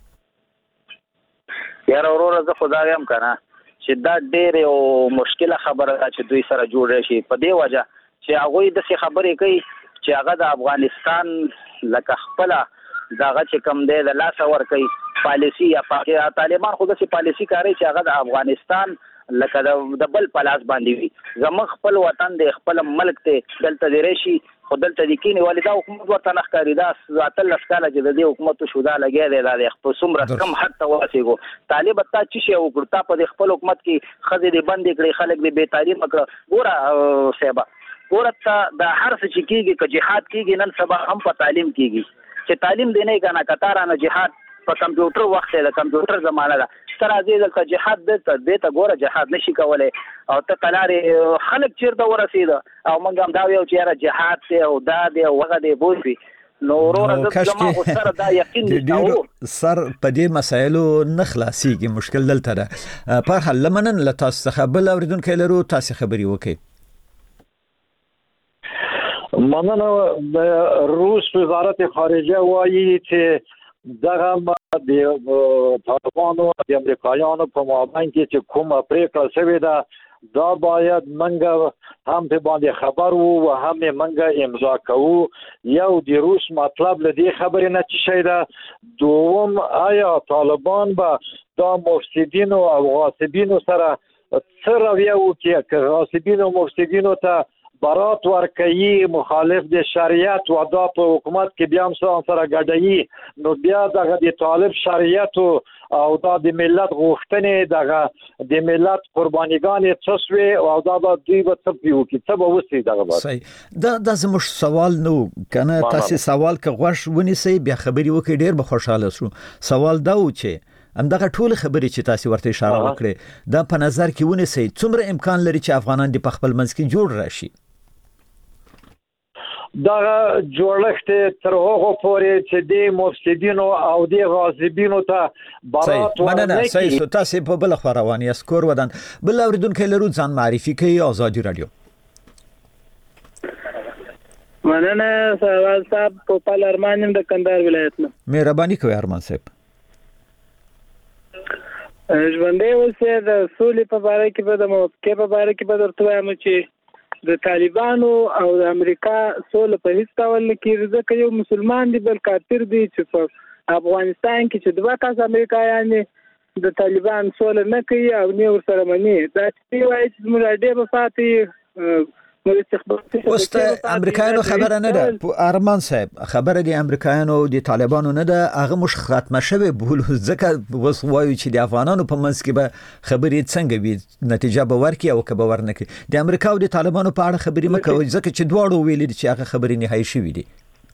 یاره وروره زه خو دا وایم که نه چې دا ډېر یو مشکله خبره ده چې دوی سره جوړ شي، په دې وجه چې هغوی داسې خبرې کوي چې هغه د افغانستان لکه خپله دغه چې کوم دی د لاسه ورکوي پالیسي یا طالبان خو داسې پالیسي کاروي چې هغه د افغانستان لکه د بل په لاس باندې وي. زموږ خپل وطن دی، خپل ملک دی، دلته دی راشي خو دلته دې کینې ولې دا حکومت ورته نه ښکاري. دا اتلس کاله چې د دې حکومت شو دا لګیا دی دا دی په څومره کم حد ته ورسېږو. طالب تا څه شی وکړو؟ تا په دې خپل حکومت کې ښځې دې بندې کړې، خلک دې بې تعلیمه کړه. ګوره صاحبه ګوره ته دا هر څه چې کېږي که جهاد کېږي نن سبا هم په تعلیم کېږي چې تعلیم دې نه که نه که تا رانه جهاد په کمپیوټر وخت دی، د کمپیوټر زمانه ده، ته راځې دلته جهاد دلته دې ته ګوره جهاد نشي کولی او ته قلارې خلک چېرته ورسېده او موږ هم دا ویو چې یاره جهاد دی او دا دی او هغه دی بوی وي. نو وروره زما خو سره دا یقین ډېر سر په دې مسایلو نه خلاصېږي، مشکل دلته ده. په هر حال له مننه له تاسو څخه بل اورېدونکی لرو، تاسې خبرې وکړئ. مننه. د روس وزارت خارجه وایي چې دغه د طالبانو د امریکایانو په مابین کې چې کومه پرېکړه شوې ده دا باید منګه هم په باندې خبر وو او هم منګه امضا کوو. یو د روس مطلب له دې خبرې نه چې شي ده، دوم آیا طالبان به دا مفسدینو او غاصبینو سره څه رویه وکړي که غاصبینو مفسدینو ته برات ورکوي مخالف د شریعت و دا په حکومت کې بیا هم سره ګډوي، نو بیا دغه د طالب شریعت او دا د ملت غوښتنې دغه د ملت قربانیګانې څه سوې او دا به دوی به څه پرې وکړي، څه به وسي دغه به صحیح. دا دا زموږ سوال نه و که نه، تاسې سوال که غوږ ونیسئ بیا خبرې وکړئ ډېر به خوشحاله شو. سوال دا و چې همدغه ټول خبرې چې تاسې ورته اشاره وکړې دا په نظر کې ونیسئ، څومره امکان لري چې افغانان دې په خپل منځ کې جوړ راشي؟ دغه جوړښت تر هغه پورې چې د مفسدینو او د غاصبینو ته برات ورنه صحیح سو. تاسې په بل خبر روان یاست کور ودان. بل اوریدونکو لرو ځان معرفي کوي. آزادي رادیو. مننه سوال صاحب په پال ارمان د کندهار ولایت نه. مهرباني کوي ارمان صاحب. ژوندې اوسه د سولې په اړه کې به د موافقې په اړه کې به درته وایم چې د طالبانو او د امریکا سوله په هیڅ ډول نه کېږي، ځکه یو مسلمان دی بل کافر دی چې په افغانستان کې چې دوه کس امریکایان د طالبان سوله نه کوي او نه ورسره مني. دا چې وایي چې زموږ اډې به پاتې اوس ته امریکایانو خبره نه ده ارمان صاحب، خبره د امریکایانو د طالبانو نه ده، هغه مش ختمه شوه بول ځکه وس وایو چې د افغانانو په منځ کې به خبرې څنګه وي، نتیجه به ورکړي او که به ورنکړي. د امریکا او د طالبانو په اړه خبرې مه کوئ ځکه چې دواړو ویلي چې هغه خبرې نهایي شوي دي.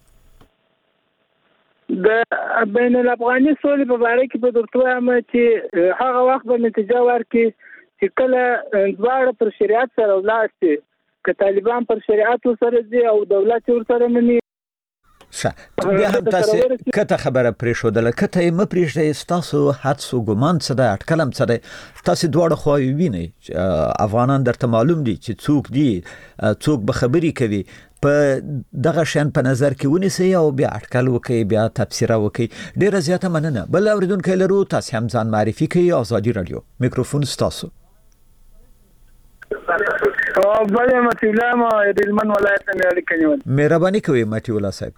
د بین الافغاني سولې په اړه کې به درته وایم چې هغه وخت به نتیجه ورکړي چې کله دواړه پر شریعت سره ولاړ شي، که طالبان پر شریعت سره دي او دولت ورسره مني. ښه بیا هم تاسو کته خبره پرې شو د لکته م پرېږدي تاسو حدسو ګمان څه د اټکلم څه د تاسو دواړه خو ویني افغانان درته معلوم دي چې څوک دي څوک به خبري کوي په دغه شان په نظر کې ونیسي او بیا اټکل وکي بیا تفسیر وکي. ډیره زیاته مننه. بل اوریدونکو لرو تاسو هم ځان معرفي کوي. آزادي رادیو میکروفون تاسو. او بله متی الله ما د هلمند ولایت نه اړیکه نیول. مهرباني کوئ متی الله صاحب.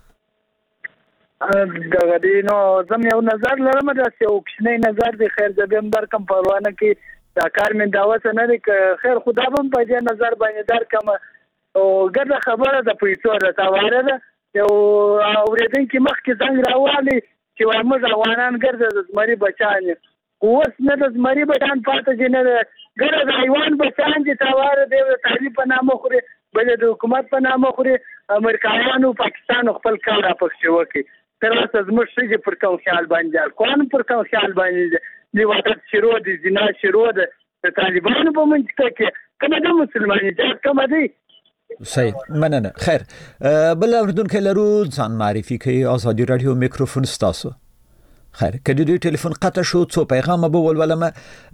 دغه دی نو زم یو نظر لرم داسې یو کوچنی نظر دی. خیر زه به هم درکم پروانه کې دا کار مې دعوت نه دی که خیر خدا به هم په دې نظر باندې درکم. او ګرده خبره د پیسو د تاواره ده. یو اورېدونکي مخکې زنګ راوالي چې وایي موږ افغانان ګرده د زمري بچان یو. اوس نه د زمري بچان پاتې چې نه ده ګره د حیوان بچان چې تاواره دی د تعلیم په نامه خوري بل د حکومت په نامه خوري. امریکایانو پاکستان خپل کار راپکښې وکړي. تر اوسه زموږ ښځې پر کوم خیال باندې قرآن پر کوم خیال باندې د وحدت شروع دي زنا شروع ده د طالبانو په منطقه کې کومه ده مسلمانیت کومه دی. صحیح مننه. خیر بل اوریدونکو لرو ځان معرفي کوي. آزادي رادیو میکروفون تاسو. خیر کله دوی ټلیفون قطع شو څو پیغام به ولولم.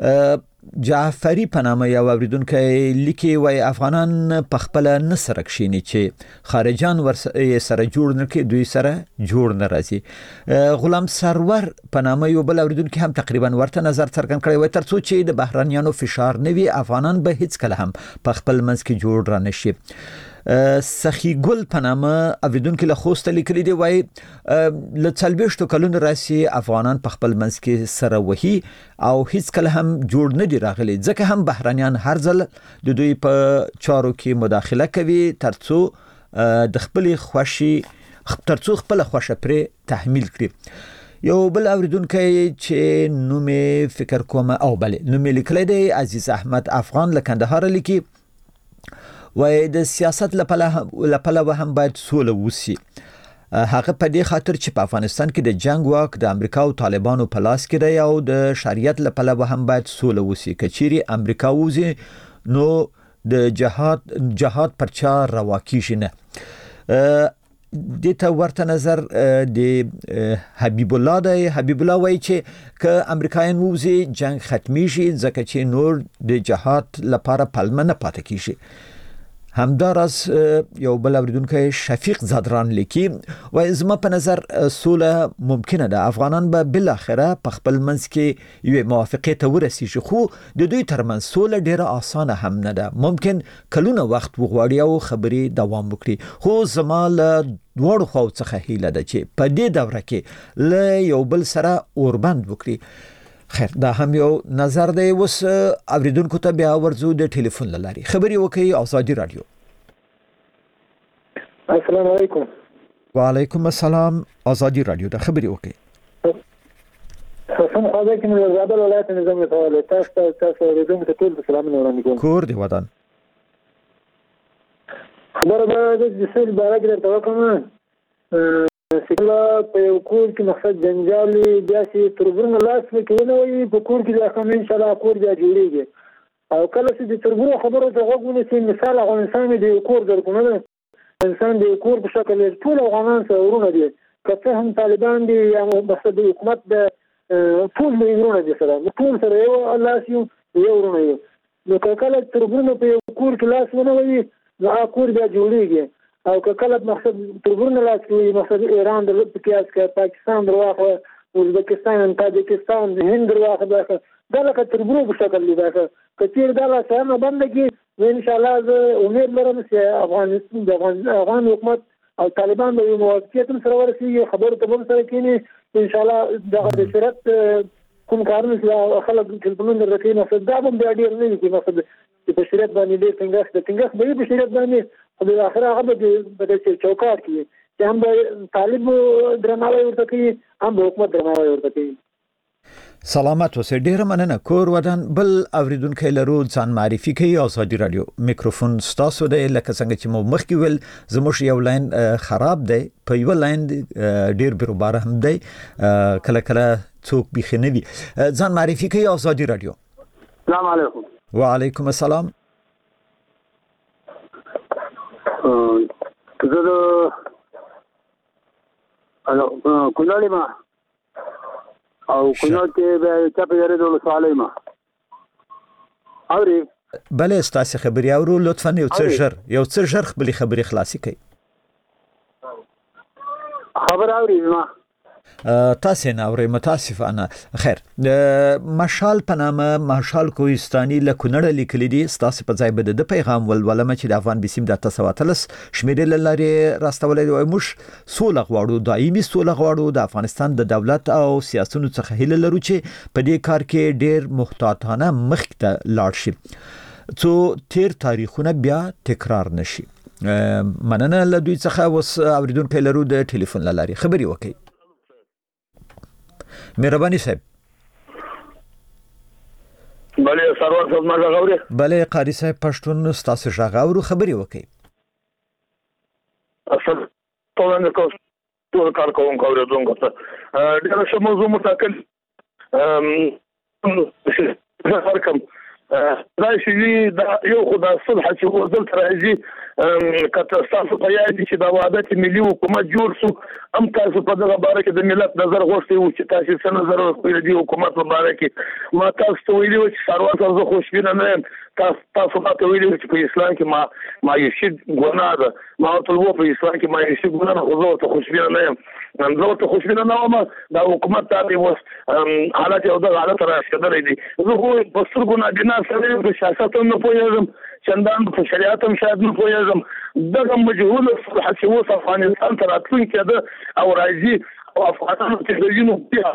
جعفری په نامه یو اوریدونکو لیکي وای افغانان په خپل نسر کښینی چې خارجان ور سره جوړ نه کې دوی سره جوړ نه راځي. غلام سرور په نامه یو بل اوریدونکو هم تقریبا ورته نظر څرګند کړی وای ترڅو چې د بهرانيانو فشار نه وي افغانان به هیڅ کله هم په خپل منځ کې جوړ را نشي. سخی ګل په نامه اوریدونکو له خوست لیکلي دی وای ل څلويشتو کلونو راسي افغانان په خپل منځ کې سره وهي او هیڅ کله هم جوړ نه دی راغلي ځکه هم بهرانيان هر ځل د دوی په چارو کې مداخله کوي ترڅو د خپل خوشي ترڅو خپل خوشه پرې تحمیل کړي. یو بل اوریدونکو چې نومې فکر کوم او بل نومې لیکلی دی عزیز احمد افغان له کندهار لیکي وای د سیاست لپاره هم باید سوله وسی. هغه په دې خاطر چې په افغانستان کې د جنگ واک د امریکا او طالبانو په لاس کې دی او د شریعت لپاره هم باید سوله وسی. کچيري امریکا وزي نو د جهاد جهاد پرچا روا کیږي نه. د ته ورته نظر د حبیب الله دی. حبیب الله وایي چې ک امریکایان وزي جنگ ختمي شي ځکه چې نور د جهاد لپاره پلمه نه پاتې کیږي. همدارس یو بل اوریدونکو شفیق زادران لیکي وای زما په نظر سوله ممکنه ده. افغانان به بل اخره په خپل منځ کې یو موافقت ورسیږي خو د دوی ترمنځ سوله ډیره اسانه هم نه ده. ممکن کلونه وخت وغواړي او خبري دوام وکړي خو زما له دوړو خو څخه هیله ده چې په دې دوره کې له یو بل سره اوربند وکړي. خیر دا هم یو نظر دی. وس اوریدونکو ته بیا ورزو د ټلیفون لاري خبري وکي. آزادي رادیو. السلام علیکم. وعلیکم السلام. آزادي رادیو ته خبري وکي. حسن خواجه کوم زابل ولایت نظام ته تاسو تاسو اوریدونکو ته ټول سلام وړاندې کوم. کور دی ودان. خبره به د سیل بارک درته وکم. سیکلا په یو کور کې مقصد جنجالي بیا چې تربورونه لاس کې نه وي په کور کې د اخم ان شاء الله کور بیا جوړیږي او کله چې د تربورو خبرو ته غوږ ونیسي مثال افغانستان د یو کور درکونه انسان د یو کور په شکل ټول افغانان سره ورونه دي که هم طالبان دي یا مقصد د حکومت د ټول ورونه دي سره ټول سره یو الله سي یو ورونه یو نو کله تربورونه په یو کور کې لاس ونه وي نو کور بیا جوړیږي او که کله مقصد تربورونه لاس کې مقصد ایران د قیاس کې پاکستان درواخه ازبکستان تاجکستان هند درواخه دا لکه تربورو په شکل دی دا کثیر دا لا نه بند کې ان شاء الله زه امید لرم چې افغانستان د افغان حکومت او طالبان د موافقت سره ورسیږي خبرو ته هم سره کینی ان شاء الله د شرط کوم کارونه چې خلک ټلیفون درکې نو دا هم بیا ډیر نه دي مقصد چې په شریعت باندې ډیر څنګه د څنګه به په شریعت باندې په اخر هغه به د چوکاټ کې چې هم طالب درناوی ورته کوي هم حکومت درناوی ورته کوي. سلامت اوسئ. ډیره مننه. کور ودان بل اوریدونکو لرو ځان معرفي کوي. آزادي رادیو میکروفون ستاسو دی. لکه څنګه چې مو مخکې ویل زموږ یو لاین خراب دی په یو لاین ډیر بیروبار هم دی کله کله څوک بيخي نه وي. ځان معرفي کوي. آزادي رادیو. السلام علیکم. وعلیکم السلام. زه کونړ ما او کونړ کې به چا په یاره د سوالای ما اوري بله ستاسو خبري اورو لطفا یو څه ژر یو څه ژر خپل خبري خلاصي کړئ خبر اوري ما تاسو نه اورئ متاسفانه خیر مشال په نامه مشال کوهستاني له کونړ لیکلي دي ستاسو په ځای بده د پیغام ولولم چې د افغان بسیم د تسواتلس شمیرې لاري راستولې وي موږ سوله غواړو دایمي سوله غواړو د افغانستان د دولت او سیاستونو څخه هیله لرو چې په دې کار کې ډېر محتاطانه مخکې ته لاړ شي څو تیر تاریخونه بیا تکرار نشي مننه له دوی څخه وس اوریدونکو لرو د ټلیفون لاري خبري وکي مهرباني صاحب بله سروان صاحب ما غوړي بله قاری صاحب پښتون ستاسو ژغاورو خبري وکي اصل ټول نه کوم ټول کار کوم کوم دونکو ته ډېر څه موضوع متکل ام هرکم راشي دا یو خدای صلح چې وزل راځي کته تاسو په یاد چې دا وعده ملي حکومت جوړ شو ام تاسو په دغه باره کې د ملت نظر غوښتي و چې تاسو څه نظر ورکړئ د حکومت په باره کې ما تاسو ته ویلي و چې سروان تاسو خوشبینه نه یم تاسو تاسو ته ویلي چې په اسلام کې ما ما یې شي ګناه ده ما ټول وو په اسلام کې ما یې شي ګناه خو زه ته خوشبینه نه یم زه ته خوشبینه نه وم دا حکومت ته اوس حالت یو د حالت راځي دي زه خو په سترګو نه بنا سره په سیاست نه پوهیږم چندان په شریعت هم شاید نه پوهیږم دغه مجهول صلح چې اوس افغانستان ته راتلونکی ده او راځي او افغانانو ته دینو بیا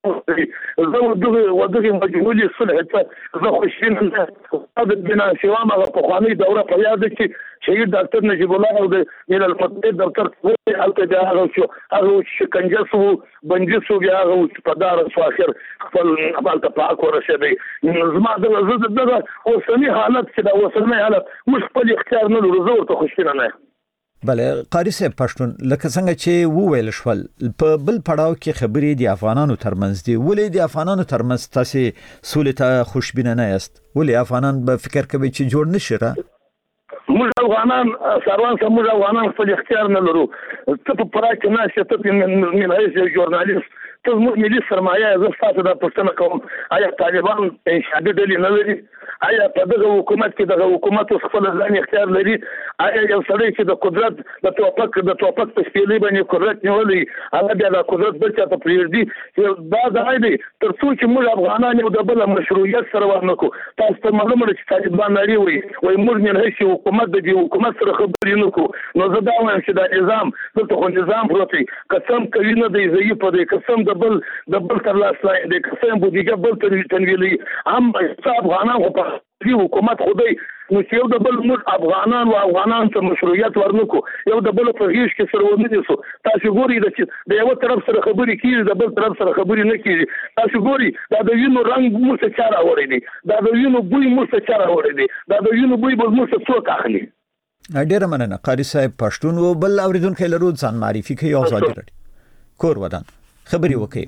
زه دغه ودغه مجهول صلح ته زه خوشبینه نه یم د بنا سیوا ما په خواني دوره په یاد کې شهید ډاکټر نجیب الله او د ملل المتحد دفتر په حالت کې هغه شو هغه شکنجه سو بندي سو بیا هغه په دار فاخر خپل خپل ته پاک ورسېدی زما د زړه دغه اوسنی حالت چې دا اوسنی حالت مش خپل اختیار نه لرو زه ورته خوشبینه نه بله قاری صاحب پښتون لکه څنګه چې وویل شول په بل پړاو کې خبرې د افغانانو ترمنځ دي ولې د افغانانو ترمنځ تاسو سولې ته خوشبینه نه یاست ولې افغانان به فکر کوي چې جوړ نشي را موږ افغانان سروان سره موږ افغانان خپل اختیار نه لرو ته په پراکه ناشه ته من هیڅ ژورنالیست ته موږ ملي سرمایه زه تاسو د پښتنه کوم آیا طالبان انشاء دلی نه لري آیا په دغه حکومت کې دغه حکومت خپل ځان اختیار لري آیا یو سړی چې د قدرت د توپک د توپک په سپېلې باندې قدرت نیولې هغه بیا د قدرت بل څه ته پریږدي دا ځای دی تر څو چې موږ افغانان یو د بل مشروعیت سره ورنکو تاسو ته معلومه ده چې طالبان لري وي وای موږ نه هیڅ حکومت د حکومت سره خبرې نه کوو نو زه دا وایم چې دا نظام دلته خو نظام پروتي قسم کوي نه دی ضعیف دی قسم د بل د بل تر لاس لاندې د قسم بودیګه بل تر تنویلي هم افغانان خو په دې حکومت خدای نو چې یو د بل موږ افغانان او افغانان ته مشروعیت ورنکو یو د بل په هیڅ کې سره ونه دي سو تاسو ګوري د یو طرف سره خبرې کیږي د بل طرف سره خبرې نه کیږي تاسو ګوري دا د وینو رنگ مو څه چاره وړي دي دا د وینو بوی مو څه چاره وړي دي دا د وینو بوی به مو څه څوک اخلي ډیره مننه قاری صاحب پښتون او بل اوریدونکو لرو ځان معرفي کوي او ځای لري کور ودان خبري وکي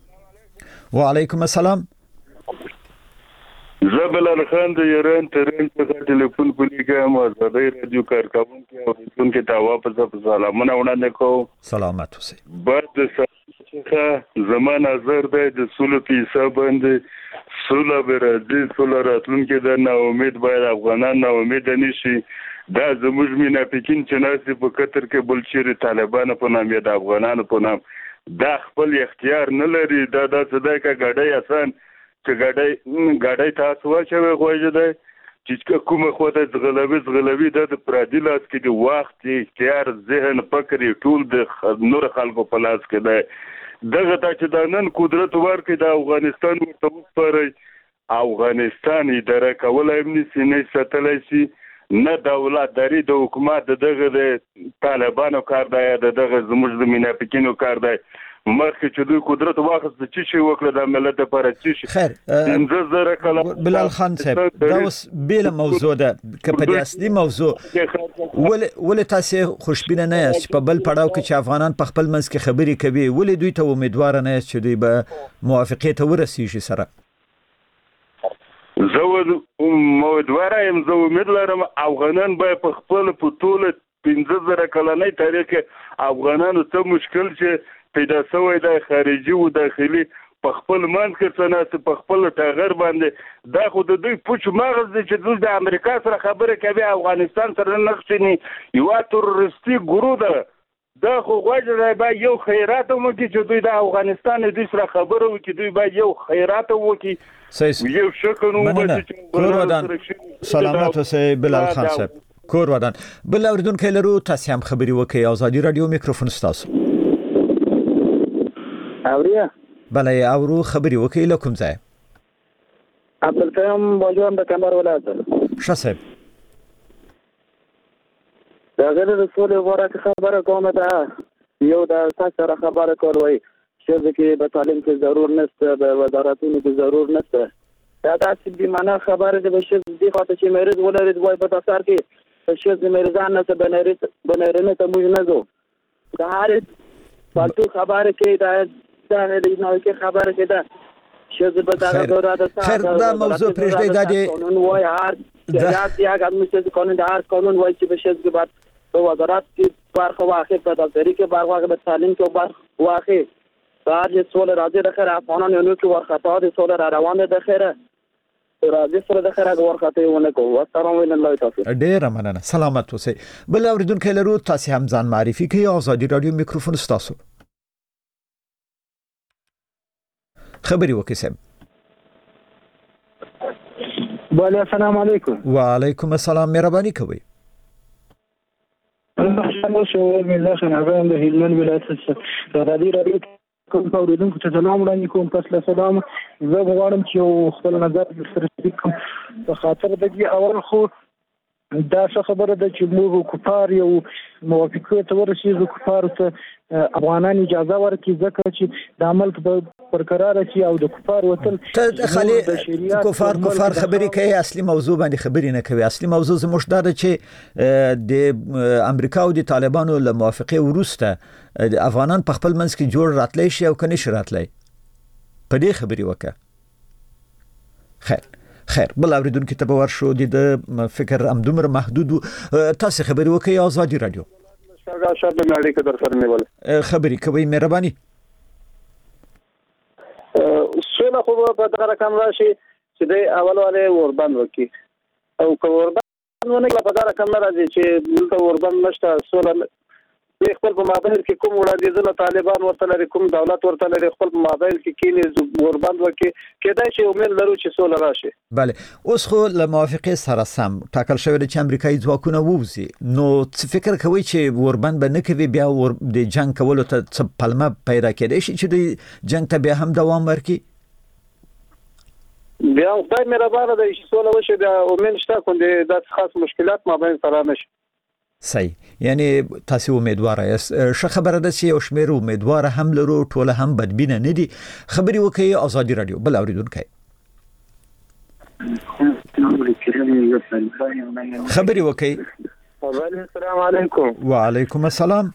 وعليكم السلام زبلان خان د ایران ترین په ټلیفون پولیګه مازادای رادیو کارکونکو او څنګه تا واپس په سلامونه وړاندې کوم سلامات اوسئ بعد د څخه زمان نظر د سولو په حساب باندې سوله برازي سوله راتلونکي د نا امید باید افغانان نا امید نشي دا زموږ مینا پکین چې ناسي په قطر کې بلشيري طالبان په نام یا د افغانانو په نام دا خپل اختیار نه لري دا د صدای کا غړای آسان چې غړای غړای تاسو واچوي غوښه ده چې کومه خو د غلبي غلبي د پرادی لاس کې د وخت اختیار ذهن فکر ټول د نور خلکو په لاس کې ده دغه ته چې د نن قدرت ورکړي د افغانستان ورته پر افغانستان اداره کولای امني سینې ساتلای شي نه دولت داری د حکومت دغه د طالبانو کار دی دغه زموږ د منافقینو کار دی مخکې چې دوی قدرت واخیست چې شي وکړه د ملت لپاره چې شي خیر پنځه زره کاله بلال خان صاحب دا اوس بیل موضوع ده که په دې اصلي موضوع ولې ولې تاسو خوشبینه نه یاست په بل پړاو کې چې افغانان په خپل منځ کې خبرې کوي ولې دوی ته امیدوار نه یاست چې دوی به موافقه ته ورسیږي سره زه امیدوار یم زه امید لرم افغانان به په خپل په ټول پنځه زره کلنۍ تاریخ افغانانو ته مشکل چې پیدا شوی دی خارجي او داخلي په خپل منځ کې څنګه په خپل تغیر باندې دا خو د دوی پوچ مغز دی چې دوی د امریکا سره خبره کوي افغانستان سره نقشني یو تروریستي ګروه ده دا خو غواړي باید یو خیرات وکړي چې دوی د افغانستان د سره خبرو کې دوی باید یو خیرات وکړي یو شکر نو کور ودان سلامت اوسئ بلال خان صاحب کور ودان بل اوریدونکو لرو تاسو هم خبري وکړئ آزادي رادیو میکروفون تاسو اوریا بله اورو خبري وکړئ لکم ځای عبدالکریم موجود د کمر ولایت ښه صاحب دا غیر رسول ورکه خبره کومه ده یو د سره خبره کوي چې ځکه په تعلیم کې ضرور نشته د وزارتونو کې ضرور نشته دا تاسو به معنا خبره ده چې د خاطر چې مریض ولري وای په تاسو کې چې د مریضان نه بنري بنرنه ته موږ نه زو دا هر فالتو خبره کې دا دا نه دی نو کې خبره کې ده چې په دا دوره ده خیر دا موضوع پرېږدئ دا دی قانون وای هر جهات یا قانون قانون د هر قانون وای چې به شز بعد په وزارت کې برخه واخې په دفتري کې برخه واخې په تعلیم کې برخه واخې بعد سوال راځي د خیر افغانان یو نو کې ورخطا دي سوال را روان دي د خیر راځي سره د خیر ورخطا ونه کو والسلام علیکم تاسو ډیر مننه سلامت اوسئ بل اوریدونکو لرو تاسو هم ځان معرفي کړئ آزادي رادیو میکروفون تاسو خبري وکړئ سم بله السلام علیکم وعلیکم السلام مهرباني کوئ الله شو مله خنابان د هلمند ولایت څخه راځي راځي کوم اوریدونکو ته سلام وړاندې کوم پس له سلام زه غواړم چې خپل نظر سره شریکم په خاطر د دې اول خو دا څه خبره ده چې موږ کفار یو موافقه ته ورسېږو کفار ته افغانان اجازه ورکړي ځکه چې د عمل برقرار شي او د کفار وطن ته خالي کفار کفار خبرې کوي اصلي موضوع باندې خبرې نه کوي اصلي موضوع زموږ دا ده چې د امریکا او د طالبانو له موافقه وروسته د افغانان په خپل منځ کې جوړ راتلی شي او کني شي راتلی په دې خبرې وکړه خیر خیر بل اوریدونکو ته به ورشو د فکر امدومره محدود تاسو خبري وکي آزادي رادیو څنګه شرط نه اړیکه در سره نیول خبري کوي مهرباني سونه خو په دغه رقم راشي چې د اولواله وربند وکي او کو وربند ونه په دغه رقم راځي چې دلته وربند نشته سونه د خپل په مابین کې کوم وړاندیزونه طالبان ورته لري کوم دولت ورته لري خپل په مابین کې کینې وربند وکي کېدای شي امید لرو چې سوله راشي بله اوس خو له موافقه سره سم ټاکل شوی چې امریکایي ځواکونه ووزي نو څه فکر کوي چې وربند به نه کوي بیا ور د جنگ کولو ته څه پلمه پیدا کېدای شي چې د جنگ ته بیا هم دوام ورکړي بیا خدای مهربانه دی چې سوله وشي بیا امید شته کوم د خاص مشکلات مابین سره نشي صحیح یعنی تاسو امیدوار یاست ښه خبره ده چې یو شمېر امیدوار هم لرو ټول هم بدبینه نه دي خبري وکي آزادي رادیو بل اوریدونکو خبري وکي السلام علیکم وعلیکم السلام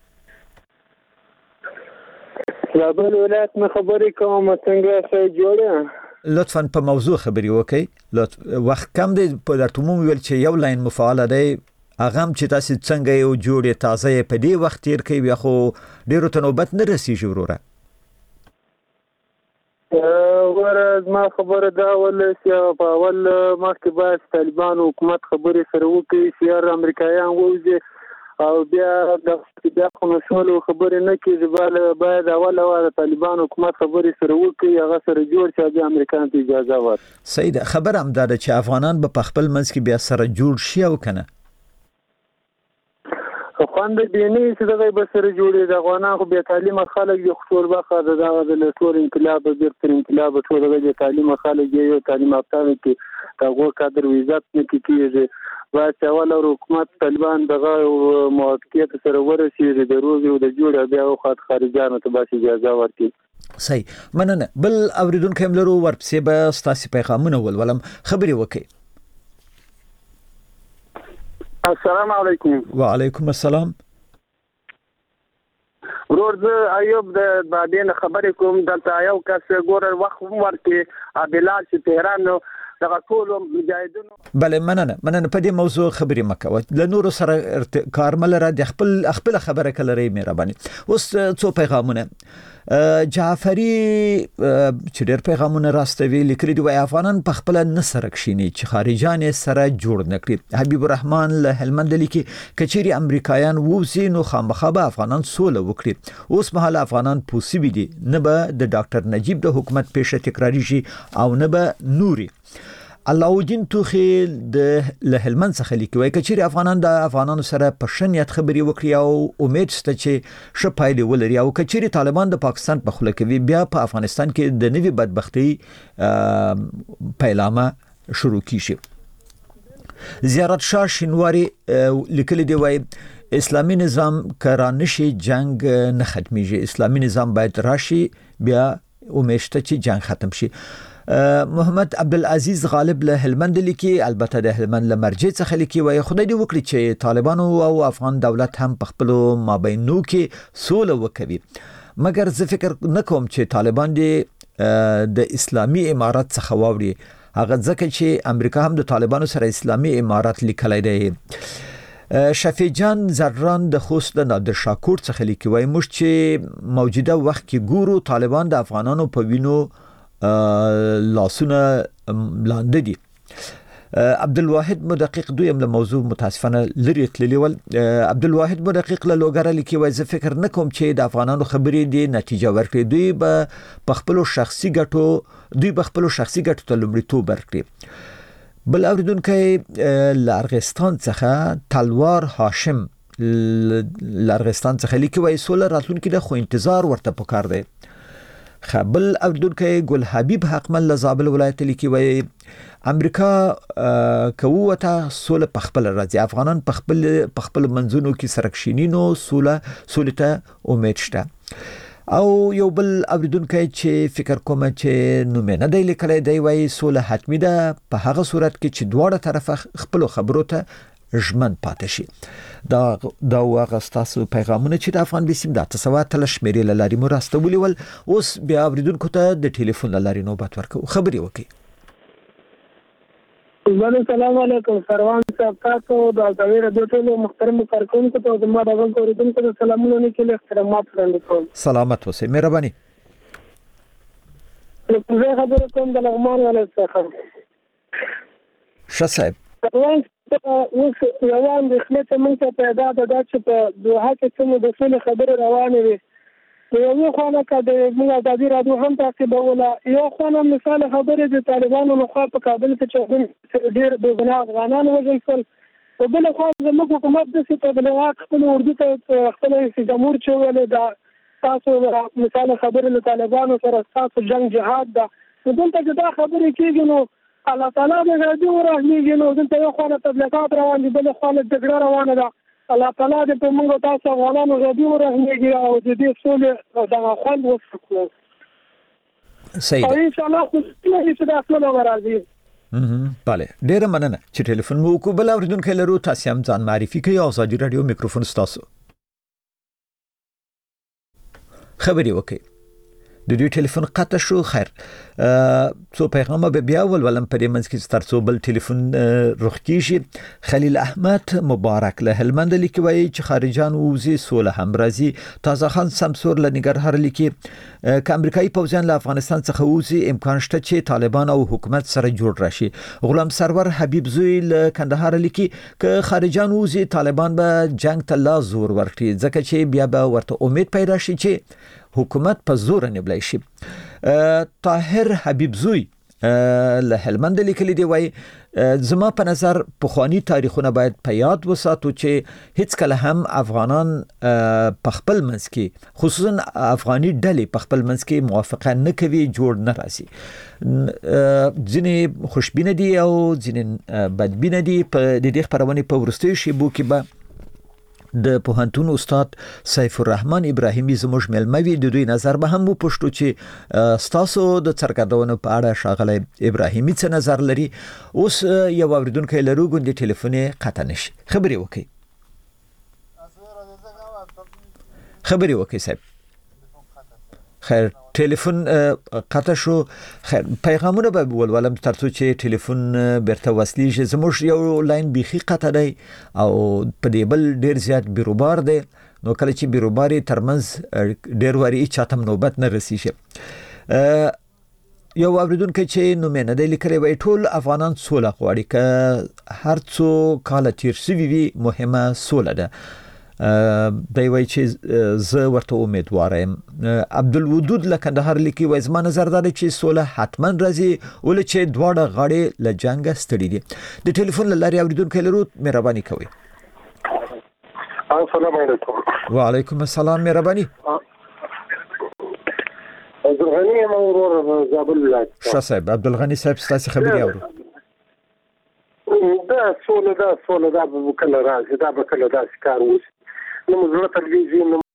لابل ولایت نه خبري کوم څنګه څه جوړه لطفا په موضوع خبري وکي وخت کم دی په درتمو ویل چې یو لاین مفعال دی اغم چې تاسو څنګه یو جوړې تازه په دې وخت تیر کوي بیا خو ډیرو ته نوبت نه رسیږي وروره ورځ ما خبره دا ول چې په اول مخکې باید طالبان حکومت خبرې سره وکړي چې امریکایان ووځي او بیا د بیا خو مسولو خبرې نه کیږي باید اول اول طالبان حکومت خبرې سره وکړي هغه سره جوړ شي د امریکایانو ته اجازه ورکړي صحیح ده خبر هم دا چې افغانان به په خپل منځ کې بیا سره جوړ شي او کنه خوند دیني چې دغه به سره جوړي د افغانان خو به تعلیم خلک د خطور بخا د دغه د ټول انقلاب د تر انقلاب ټول د تعلیم خلک یو تعلیم یافته کې دغه قدر عزت نه کیږي وا چې اول حکومت طالبان دغه موافقت سره ورسېږي د روز او د جوړه بیا خو خارجانو ته به اجازه ورکړي صحیح مننه بل اوریدونکو هم لرو ورپسې به ستاسو پیغامونه ولولم خبري وکي السلام علیکم وعلیکم السلام ورور زه ایوب د بادین خبرې کوم دلته یو کس ګور وخت ورکې بلال چې تهران دغه ټول مجاهدونو بله مننه مننه په دې موضوع خبرې مکوه له نورو سره کارمل را د خپل خپل خبره کلري مهرباني اوس څو پیغامونه جعفری چې ډېر پیغامونه راستوي لیکلي دی افغانان په خپل نصر کښینی چې خارجان سره جوړ نکړي حبیب الرحمن له هلمند لیکي کچيري امریکایان ووزي نو خامخا به افغانان سوله وکړي اوس مهال افغانان پوسیوي دي نه به د ډاکټر نجیب د حکومت پیښه تکراری شي او نه به نوري علاودین توخی د له هلمند څخه لیکي وای کچيري افغانان د افغانانو سره په شنیت خبري وکړي او امید شته چې شپایلې ولري او کچيري طالبان د پاکستان په خله کوي بیا په افغانستان کې د نوي بدبختی پیلامه شروع کیږي. زیارت شاه شینواری لیکلي دی وای اسلامی نظام کرانشي جنگ نه ختميږي اسلامی نظام باید راشي بیا امید شته چې جنگ ختم شي. محمد عبدالعزیز غالب له هلمند لیکي البته د هلمند لمرجع څخه لیکي وای خدای دې وکړي چې طالبانو او افغان دولت هم په خپل مابینو کې سوله وکړي مګر زه فکر نکوم چې طالبان دې د اسلامي امارات څخه واوري هغه ځکه چې امریکا هم د طالبانو سره اسلامي امارات لیکلای دی. شفیع جان زران د خوست د نادر شاکور څخه لیکي وای موږ چې موجوده وخت کې ګورو طالبان د افغانانو په وینو لاسونه لاندې دي. عبدالواحد مدقق دویم له موضوع متاسفانه لري تللی ول عبدالواحد مدقق له لوګره لیکي وای زه فکر نکوم چې د افغانانو خبرې دي نتیجه ورکړي دوی به په خپل شخصي ګټو دوی په خپل شخصي ګټو ته لومړیتوب ورکړي. بل اوریدونکو لارغستان څخه تلوار هاشم لارغستان څخه لیکي وای سوله راتلونکي د خو انتظار ورته پکار دی. خبل اوریدونکو ګل حبیب حقمل لزابل ولایت لیکي وای امریکا کووته سوله په خپل راځي افغانان په خپل په خپل منځونو کې سرکشینینو سوله سولته امید شته. او یو بل اوریدونکو چې فکر کوم چې نو مې نه دی لیکلی دی وای سوله حتمی ده په هغه صورت کې چې دواړه طرفه خپل خبرو ته ژمن پاتې شي. دا دا واغستاسو پیغامونه چې د افغان بسیم د تسوات له شمیرې لاري مو راستولي ول اوس بیا اوریدونکو ته د ټلیفون لاري نوبت ورکو خبري وکي. السلام علیکم سروان صاحب تاسو د تاویر د ټولو محترم کارکونکو ته د ما د غږ اوریدونکو ته سلامونه لیکل احترامات وړاندې کوم. سلامت اوسئ مهرباني. زه خبرې کوم د لغمان ولایت څخه. ښه صاحب. سروان اوس روان د خدمت منځ پیدا ده چې په دوه کې څنګه د ټول خبرې روانې وي یو خو نه کده موږ د دې راډیو هم تعقیبوله یو خو نه مثال خبرې د طالبانو مخه په کابل کې چې ډېر د بنا افغانان وژل شول او بل خو زموږ حکومت د څه په بلواک خپل اردو ته خپل جمهور چې ولې دا تاسو مثال خبرې د طالبانو سره تاسو جنگ جهاد ده دلته دا خبرې کېږي نو الله تعالی دې راځي ورغلي نو دلته یو خو تبلیغات روان دي بل خو جګړه روانه ده الله تعالی دې په موږ تاسو افغانانو راځي ورغلي او دې سولې دغه خوند وکړو. صحیح ان شاء الله خو چې دا اصل راځي. بله ډیر مننه چې ټلیفون مو کو بل اوریدونکو لرو تاسو هم ځان معرفي کوي ازادي رادیو میکروفون تاسو خبري وکي د دې ټلیفون قطع شو خیر څو پیغام به بیا ولولم په دې منځ کې ستاسو بل ټلیفون رخ کیږي. خلیل احمد مبارک له هلمند لیکي وایي چې خارجان ووزي سوله هم راځي. تازه خان سمسور له نګرهار لیکي ک امریکایي پوځیان له افغانستان څخه ووزي امکان شته چې طالبان او حکومت سره جوړ راشي. غلام سرور حبیب زوی له کندهار لیکي ک خارجان ووزي طالبان به جنگ ته لا زور ورکړي ځکه چې بیا به ورته امید پیدا شي چې حکومت په زور نه بلای شي. طاهر حبیب زوی له هلمند لیکلی دی وای زما په نظر پخوانی تاریخونه باید په یاد وساتو چې هیڅ کله هم افغانان په خپل منځ کې خصوصا افغاني ډلې په خپل منځ کې موافقه نه کوي جوړ نه راځي. ځینې خوشبینه دي او ځینې بدبینه دي. په دې خبرونه په ورستۍ شیبو کې به د پوهنتون استاد سیف الرحمن ابراهیمی زموږ ملموي د دوی نظر به هم پښتو چې ستاسو د څرګندونو په اړه شاغله ابراهیمی څه نظر لري. اوس یو اوریدونکو لرو غونډه ټلیفوني قطع نشي خبري وکي خبري وکي صاحب خیر ټلیفون قطع شو. خیر پیغامونه به ولولم ترڅو چې ټلیفون بیرته وصلېږي. زموږ یو لاین بیخي قطع دی او په دې بل ډیر زیات بیروبار دی، نو کله چې بیروباري ترمنځ ډیر واري چاته نوبت نه رسیږي. یو اوریدونکو چې نومې نه دی لیکلی وای ټول افغانان سوله غواړي، که هر څو کاله تیر شوي وي مهمه سوله ده. دی وای چې زه ورته امیدوار یم. عبدالودود له کندهار لیکي وای زما نظر دا دی چې سوله حتما راځي، ولې چې دواړه غاړې له جنګه ستړي دي. د ټلیفون له لارې اوریدونکو لرو، مهرباني کوئ. السلام علیکم. وعلیکم السلام، مهرباني. عبدالغنی یم ورور زابل ولایت. ښه صاحب عبدالغنی صاحب ستاسې خبرې اورو. دا سوله دا سوله دا به کله راځي، دا به کله داسې کار وشي. نو موږ زړه تلویزیون نه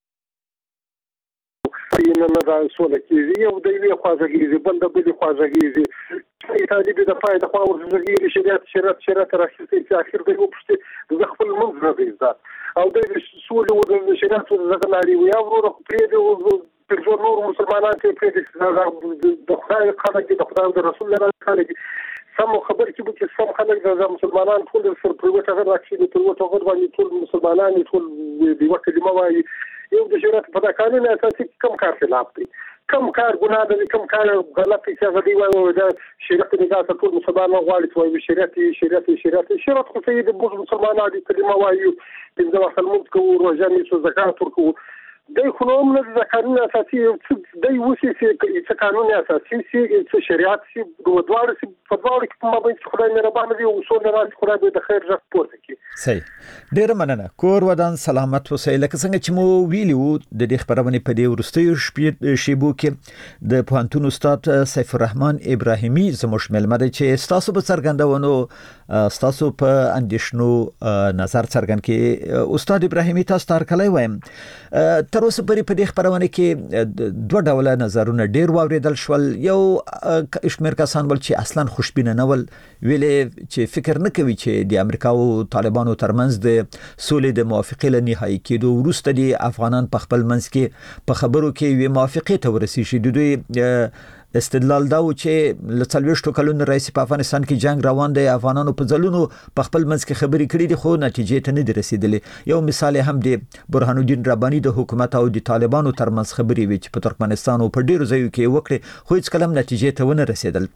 نه دا سوله کېږي، یو د یوې خوا غږېږي بل د بلې خوا غږېږي. طالب د پای د خوا ورغږېږي شریعت شریعت شریعت راخیستې چې اخر دی وپوښتې زه خپل لمونځ نه دی زده او د سولې د شریعت ورغه لارې وي. یا وروره پرېږدي پنځه نور مسلمانان چې پرېږدي د خدای خلک دي، د خدای د رسول الله خلک دي. سم خبر چې به سم خلک د مسلمانان ټول سر پروت هغه راکشي ټول وټو باندې ټول مسلمانان ټول دی وکړي کلمه وایي. یو د شریعت په قانون اساسي کوم کار خلاف دی، کوم کار ګناه دی، کوم کار غلط دی چې غدي وایي دا شریعت نگاه ته ټول مسلمانان غواړي چې وایي شریعت شریعت شریعت شریعت خو سید د مسلمانانو د کلمه وایي چې دا خلک کوو روزه نیسو زکات ورکوو. دی خو نو موږ د قانون اساسي دی وسی چې قانون اساسي سي چې شریعت سي دوه سي په دواړو کې په مابین کې خدای مهربان دی او اصول راځي خدای به د خیر ځای پورته کړي. صحیح، ډیر مننه. کور ودان سلامت اوسئ. لکه څنګه چې مو ویلي وو د دې خبرونه په دې وروستیو شیبو کې د پوهنتون استاد سیف الرحمن ابراهیمي زموږ ملمه دی چې ستاسو په څرګندونو ستاسو په اندیشنو نظر څرګند کې. استاد ابراهیمي تاسو ته هرکلی وایم. تر اوسه پورې په دې خبرونه کې دوه ډوله نظرونه ډیر واوریدل شول. یو شمېر کسان ول چې اصلا خوشبینه نه ول، ویلې چې فکر نه کوي چې د امریکا او طالبانو ترمنځ د سولې د موافقې له نهایي کېدو وروسته د افغانان په خپل منځ کې په خبرو کې یوې موافقې ته ورسیږي. د دوی استدلال دا و چې له څلوېښتو کلونو راهیسې په افغانستان کې جنگ روان دی، افغانانو په ځلونو په خپل منځ کې خبرې کړې دي خو نتیجې ته نه دي رسېدلې. یو مثال هم د برهان الدین رباني د حکومت او د طالبانو ترمنځ خبرې وي چې په ترکمنستان او په ډیرو ځایو کې وکړې خو هیڅ کله نتیجې ته ونه رسېدل.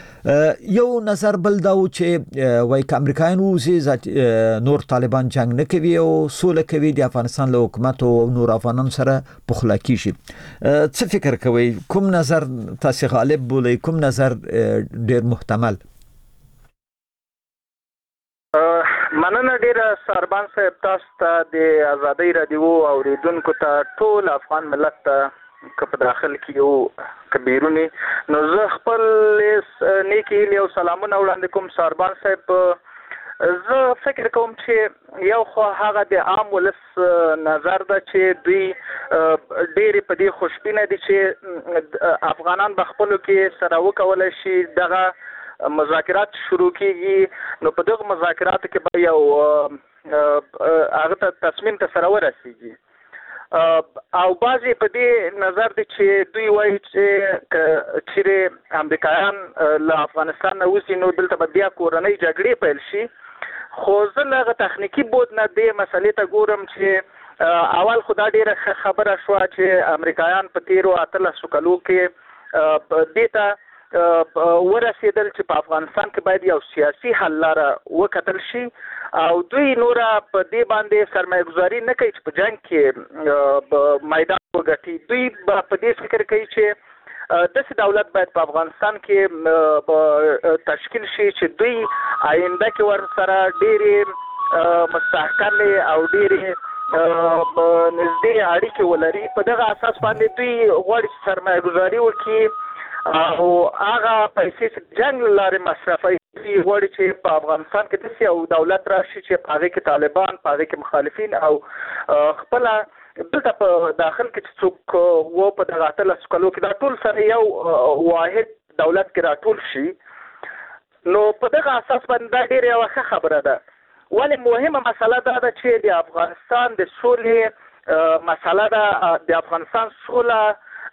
یو نظر بل دا و چې وای که امریکایان ووځي نور طالبان جنگ نه کوي او سوله کوي، د افغانستان له حکومت او نور افغانانو سره پخلا کیږي. څه فکر کوئ؟ کوم نظر تاسو غالب بولئ؟ کوم نظر ډیر محتمل؟ مننه ډیره سربان صاحب، تاسو ته د ازادۍ رادیو اوریدونکو ته ټول افغان ملت ته که په داخل کې یو کبیرونی نو زه خپل نیکی هیلې او سلامونه وړاندې کوم. سربان صاحب زه فکر کوم چې یو خو هغه د عام ولس نظر ده چې دوی ډېرې په دې خوشبینه دي چې افغانان به خپلو کې سره وکولی شي دغه مذاکرات شروع کیږي، نو په دغه مذاکراتو کې به یو هغه ته تصمیم ته سره ورسیږي. او بعضې په دې نظر دی چې دوی وایي چې چیرې امریکایان له افغانستان نه وځي نو دلته به بیا کورنۍ جګړې پیل شي. خو زه له هغه تخنیکي بود نه دې مسلې ته ګورم چې اول خو دا ډېره ښه خبره شوه چې امریکایان په تېرو اتلسو کلو کې دې ته ورسېدل چې په افغانستان کې باید یو سیاسي حل لاره وکتل شي او دوی نوره په دې باندې سرمایه گذاري نه کوي چې په جنګ کې میدان وګټي. دوی په دې فکر کوي چې داسې دولت باید په افغانستان کې تشکیل شي چې دوی آینده کې ورسره ډېرې مستحکمې او ډېرې نږدې اړیکې ولري. په دغه اساس باندې دوی غواړي چې سرمایه گذاري وکړي او هغه پیسې چې جنګ لارې مصرفوي غواړي چې په افغانستان کې داسې یو دولت راشي چې په هغې کې طالبان، په هغې کې مخالفین او خپله دلته په داخل کې چې څوک و په دغه اتلسو کلو کې دا ټول سره یو واحد دولت کې راټول شي. نو په دغه اساس باندې دا ډېره یوه ښه خبره ده. ولې مهمه مسله دا ده چې د افغانستان د سولې مسله ده. د افغانستان سوله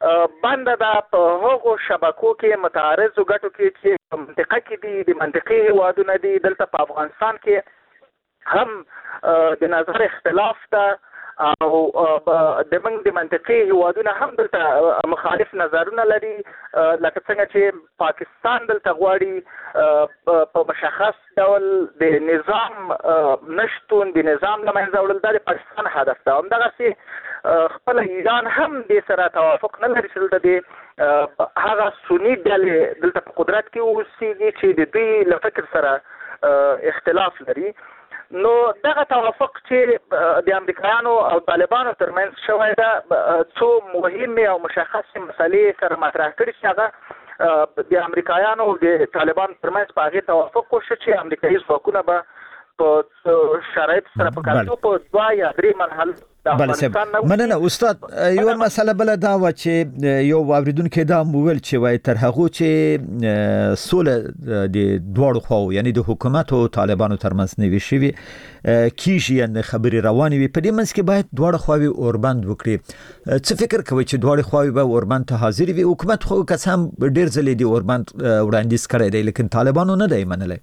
بنده ده په هغو شبکو کې متعارضو ګټو کې چې په منطقه کې دي د منطقي هیوادونه دي دلته په افغانستان کې هم د نظر اختلاف ده او د موږ د منطقي هیوادونه هم دلته مخالف نظرونه لري لکه څنګه چې پاکستان دلته غواړي په مشخص ډول د نظام نشتون د نظام له منځه وړل دا د پاکستان هدف ده. همدغسې خپل ایران هم دې سره توافق نه لري چې دلته د هغه سني ډلې دلته په قدرت کې اوسېږي چې د دوی له فکر سره اختلاف لري. نو دغه توافق چې د امریکایانو او طالبانو ترمنځ شوی ده څو مهمې او مشخصې مسلې سره مطرح کړي چې هغه د امریکایانو او د طالبانو ترمنځ په هغې توافق وشو چې امریکایي ځواکونه به په شرایط سره په کتو په دوه یا درې مرحلو مننه استاد. یو مسله بل دا و چې یو واوریدونکو دا مویل چې وای تر هغه چې سوله د دوړو خو یعنی د حکومت او طالبانو ترمنځ نیوي شوی کیږي ان خبري رواني وي په دې منځ کې باید دوړو خو اوربند وکړي. څه فکر کوي چې دوړو خو به اوربند ته حاضر وي؟ حکومت خو قسم ډیر ځلې دی اوربند وړاندیز کړی دی لیکن طالبانو نه دی منلی.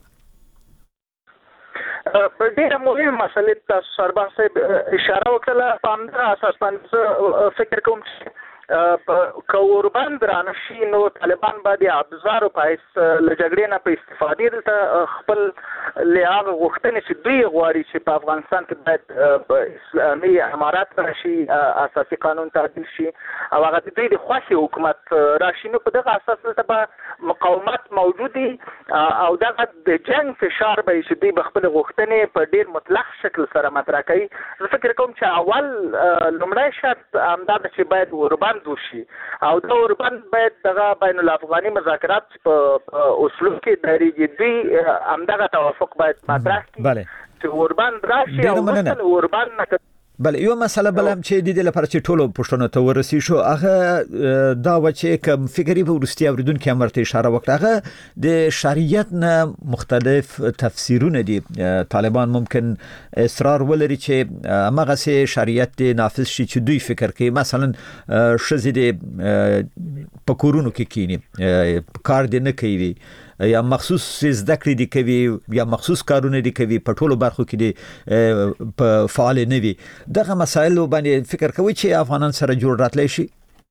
په ډیره مهمه مسله تاسو سربان صاحب اشاره وکړه په همدغه اساس باندې فکر کوم چې که اوربند رانشي نو طالبان به د ابزارو په حیث له جګړې نه په استفادې دلته خپل له هغه غوښتنې چې دوی غواړي چې په افغانستان کې باید اسلامي امارات راشي اساسي قانون تعدیل شي او هغه د دوی د خوښې حکومت راشي نو په دغه اساس دلته به مقاومت موجود وي او دغه د جنګ فشار به چې دوی به خپل غوښتنې په ډېر مطلق شکل سره مطرح کوي. زه فکر کوم چې اول لومړی شرط همدا ده چې باید اوربند وشي او دا اوربند باید دغه بین الافغاني مذاکرات په اصولو کې دریږي دوی همدغه توافق باید مطرح کړي چې اوربند راشي او مثلا اوربند نه. بل یو مسله بلم چې د دې لپاره چې ټولو پښتنو ته ورسي شو هغه دا و چې کوم فکری په ورستي اوریدونکو هم ورته اشاره وکړه هغه د شریعت نه مختلف تفسیرونه دي. طالبان ممکن اصرار ولري چې هغه سي شریعت نافذ شي چې دوی فکر کوي مثلا شزې د پکورونو کې کینی کار دې نه کوي یا مخصوص زده کړې دي کوي یا مخصوص کارونه دي کوي په ټولو برخو کې دي په فعال نه وي. دغه مسایل باندې فکر کوي چې افغانان سره جوړ راتلی شي؟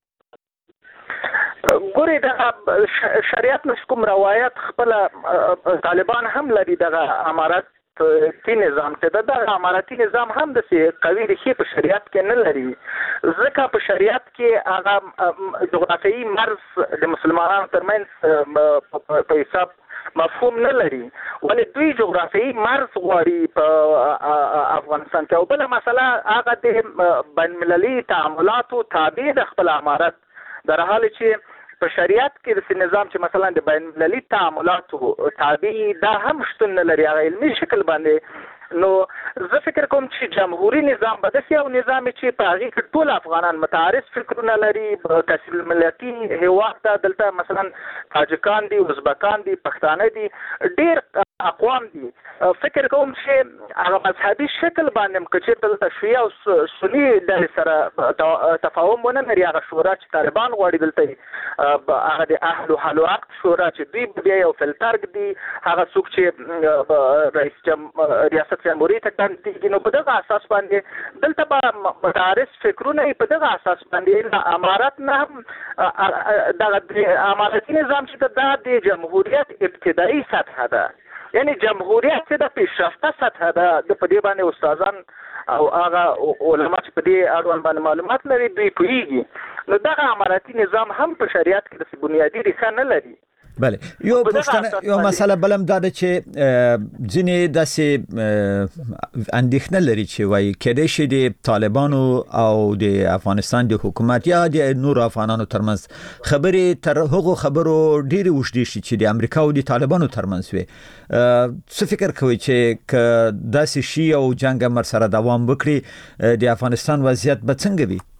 ګوري د شریعت نشکوم روایت خپل طالبان هم لري دغه امارات تی نظام ته د اماراتي نظام هم د سي قوي ریښې په شریعت کې نه لري ځکه په شریعت کې هغه جغرافیایي مرز د مسلمانانو ترمنځ په حساب مفهوم نه لري ولې دوی جغرافیایي مرز غواړي په افغانستان کې. او بل مسله هغه د بین المللي تعاملاتو تابع د خپل امارات در حال چې په شریعت کې د نظام چې مثلا د بین المللي تعاملاتو تابع دا هم شتون نه لري هغه علمي شکل باندې. نو زه فکر کوم چې جمهوریت نظام به داسې یو نظام چې په هغې کې ټول افغانان متعارض فکرونه لري کثیر ملتي هېواد ته دلته مثلا تاجکان دي ازبکان دي پښتانه دي ډېر اقوام دي. فکر کوم چې هغه مذهبي شکل باندې که چېرته دلته شیعه او سني ډلې سره تفاهم ونه لري هغه شورا چې طالبان غواړي دلته هغه د اهل و حل و عقد شورا چې دوی بیا یو فلترګ دي هغه څوک چې رئیس ریاست جمهوریت ته کاندي نو په دغه اساس باندې دلته به مدارس فکرونه په دغه اساس باندې امارات نه هم دغه اماراتي نظام چې د جمهوریت ابتدایي سطح ده یعنی جمهوریت چې د پیشرفته سطح ده د په دې باندې استادان او هغه علما چې په دې اړوند باندې معلومات لري دوی پوهیږي نو دغه اماراتي نظام هم په شریعت کې د بنیادی ریښه نه لري. بله یو پښتنه یو مسله بلم دا ده چې ځینې داسې اندېښنه لري چې وایي کېدای شي د طالبانو او د افغانستان د حکومت یا د نور افغانانو ترمنځ خبرې تر هغو خبرو ډېرې اوږدې شي چې د امریکا او د طالبانو ترمنځ وي. څه فکر کوي چې که داسې شي او جنګ هم ورسره دوام وکړي د افغانستان وضعیت به څنګه وي؟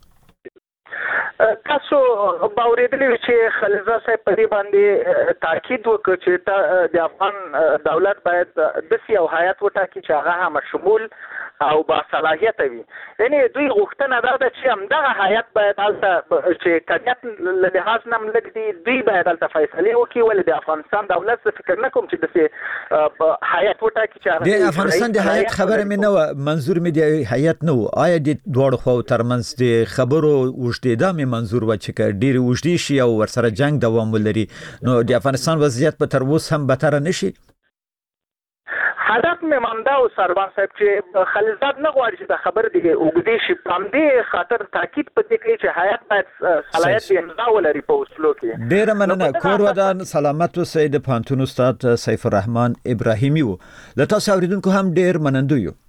تاسو باورېدلی چې خلیلزاد صاحب په دې باندې تاکید وکړ چې د افغان دولت باید داسې یو هیات وټاکي چې هغه هم شمول او با صلاحیت وي. یعنی دوی غوښتنه دا ده چې همدغه هیات باید هلته چې کمیت له لحاظ نه هم لږ دي دوی باید هلته فیصلې وکړي. ولې د افغانستان دولت زه فکر نه کوم چې داسې هیات وټاکي چې د افغانستان د هیات خبره مې نه وه، منظور مې د هیات نه و. آیا د دواړو خواو ترمنځ د خبرو اوږدېدا مې منظور و چې که ډېرې اوږدې شي او ورسره جنګ دوام ولري نو د افغانستان وضعیت به تر اوسه هم بدتره نه شي؟ هدف مې همدا و سروان صاحب چې خلیلزاد نه غواړي چې دا خبره دې اوږدې شي. په همدې خاطر تاکید په دې کوي چې هیات باید صلاحیت د امضا ولري په اصولو کې. ډېره مننه. کور ودان سلامت اوسئ. د پوهنتون استاد سیف الرحمن ابراهیمي و. له تاسو اورېدونکو هم ډېر منندوی یو.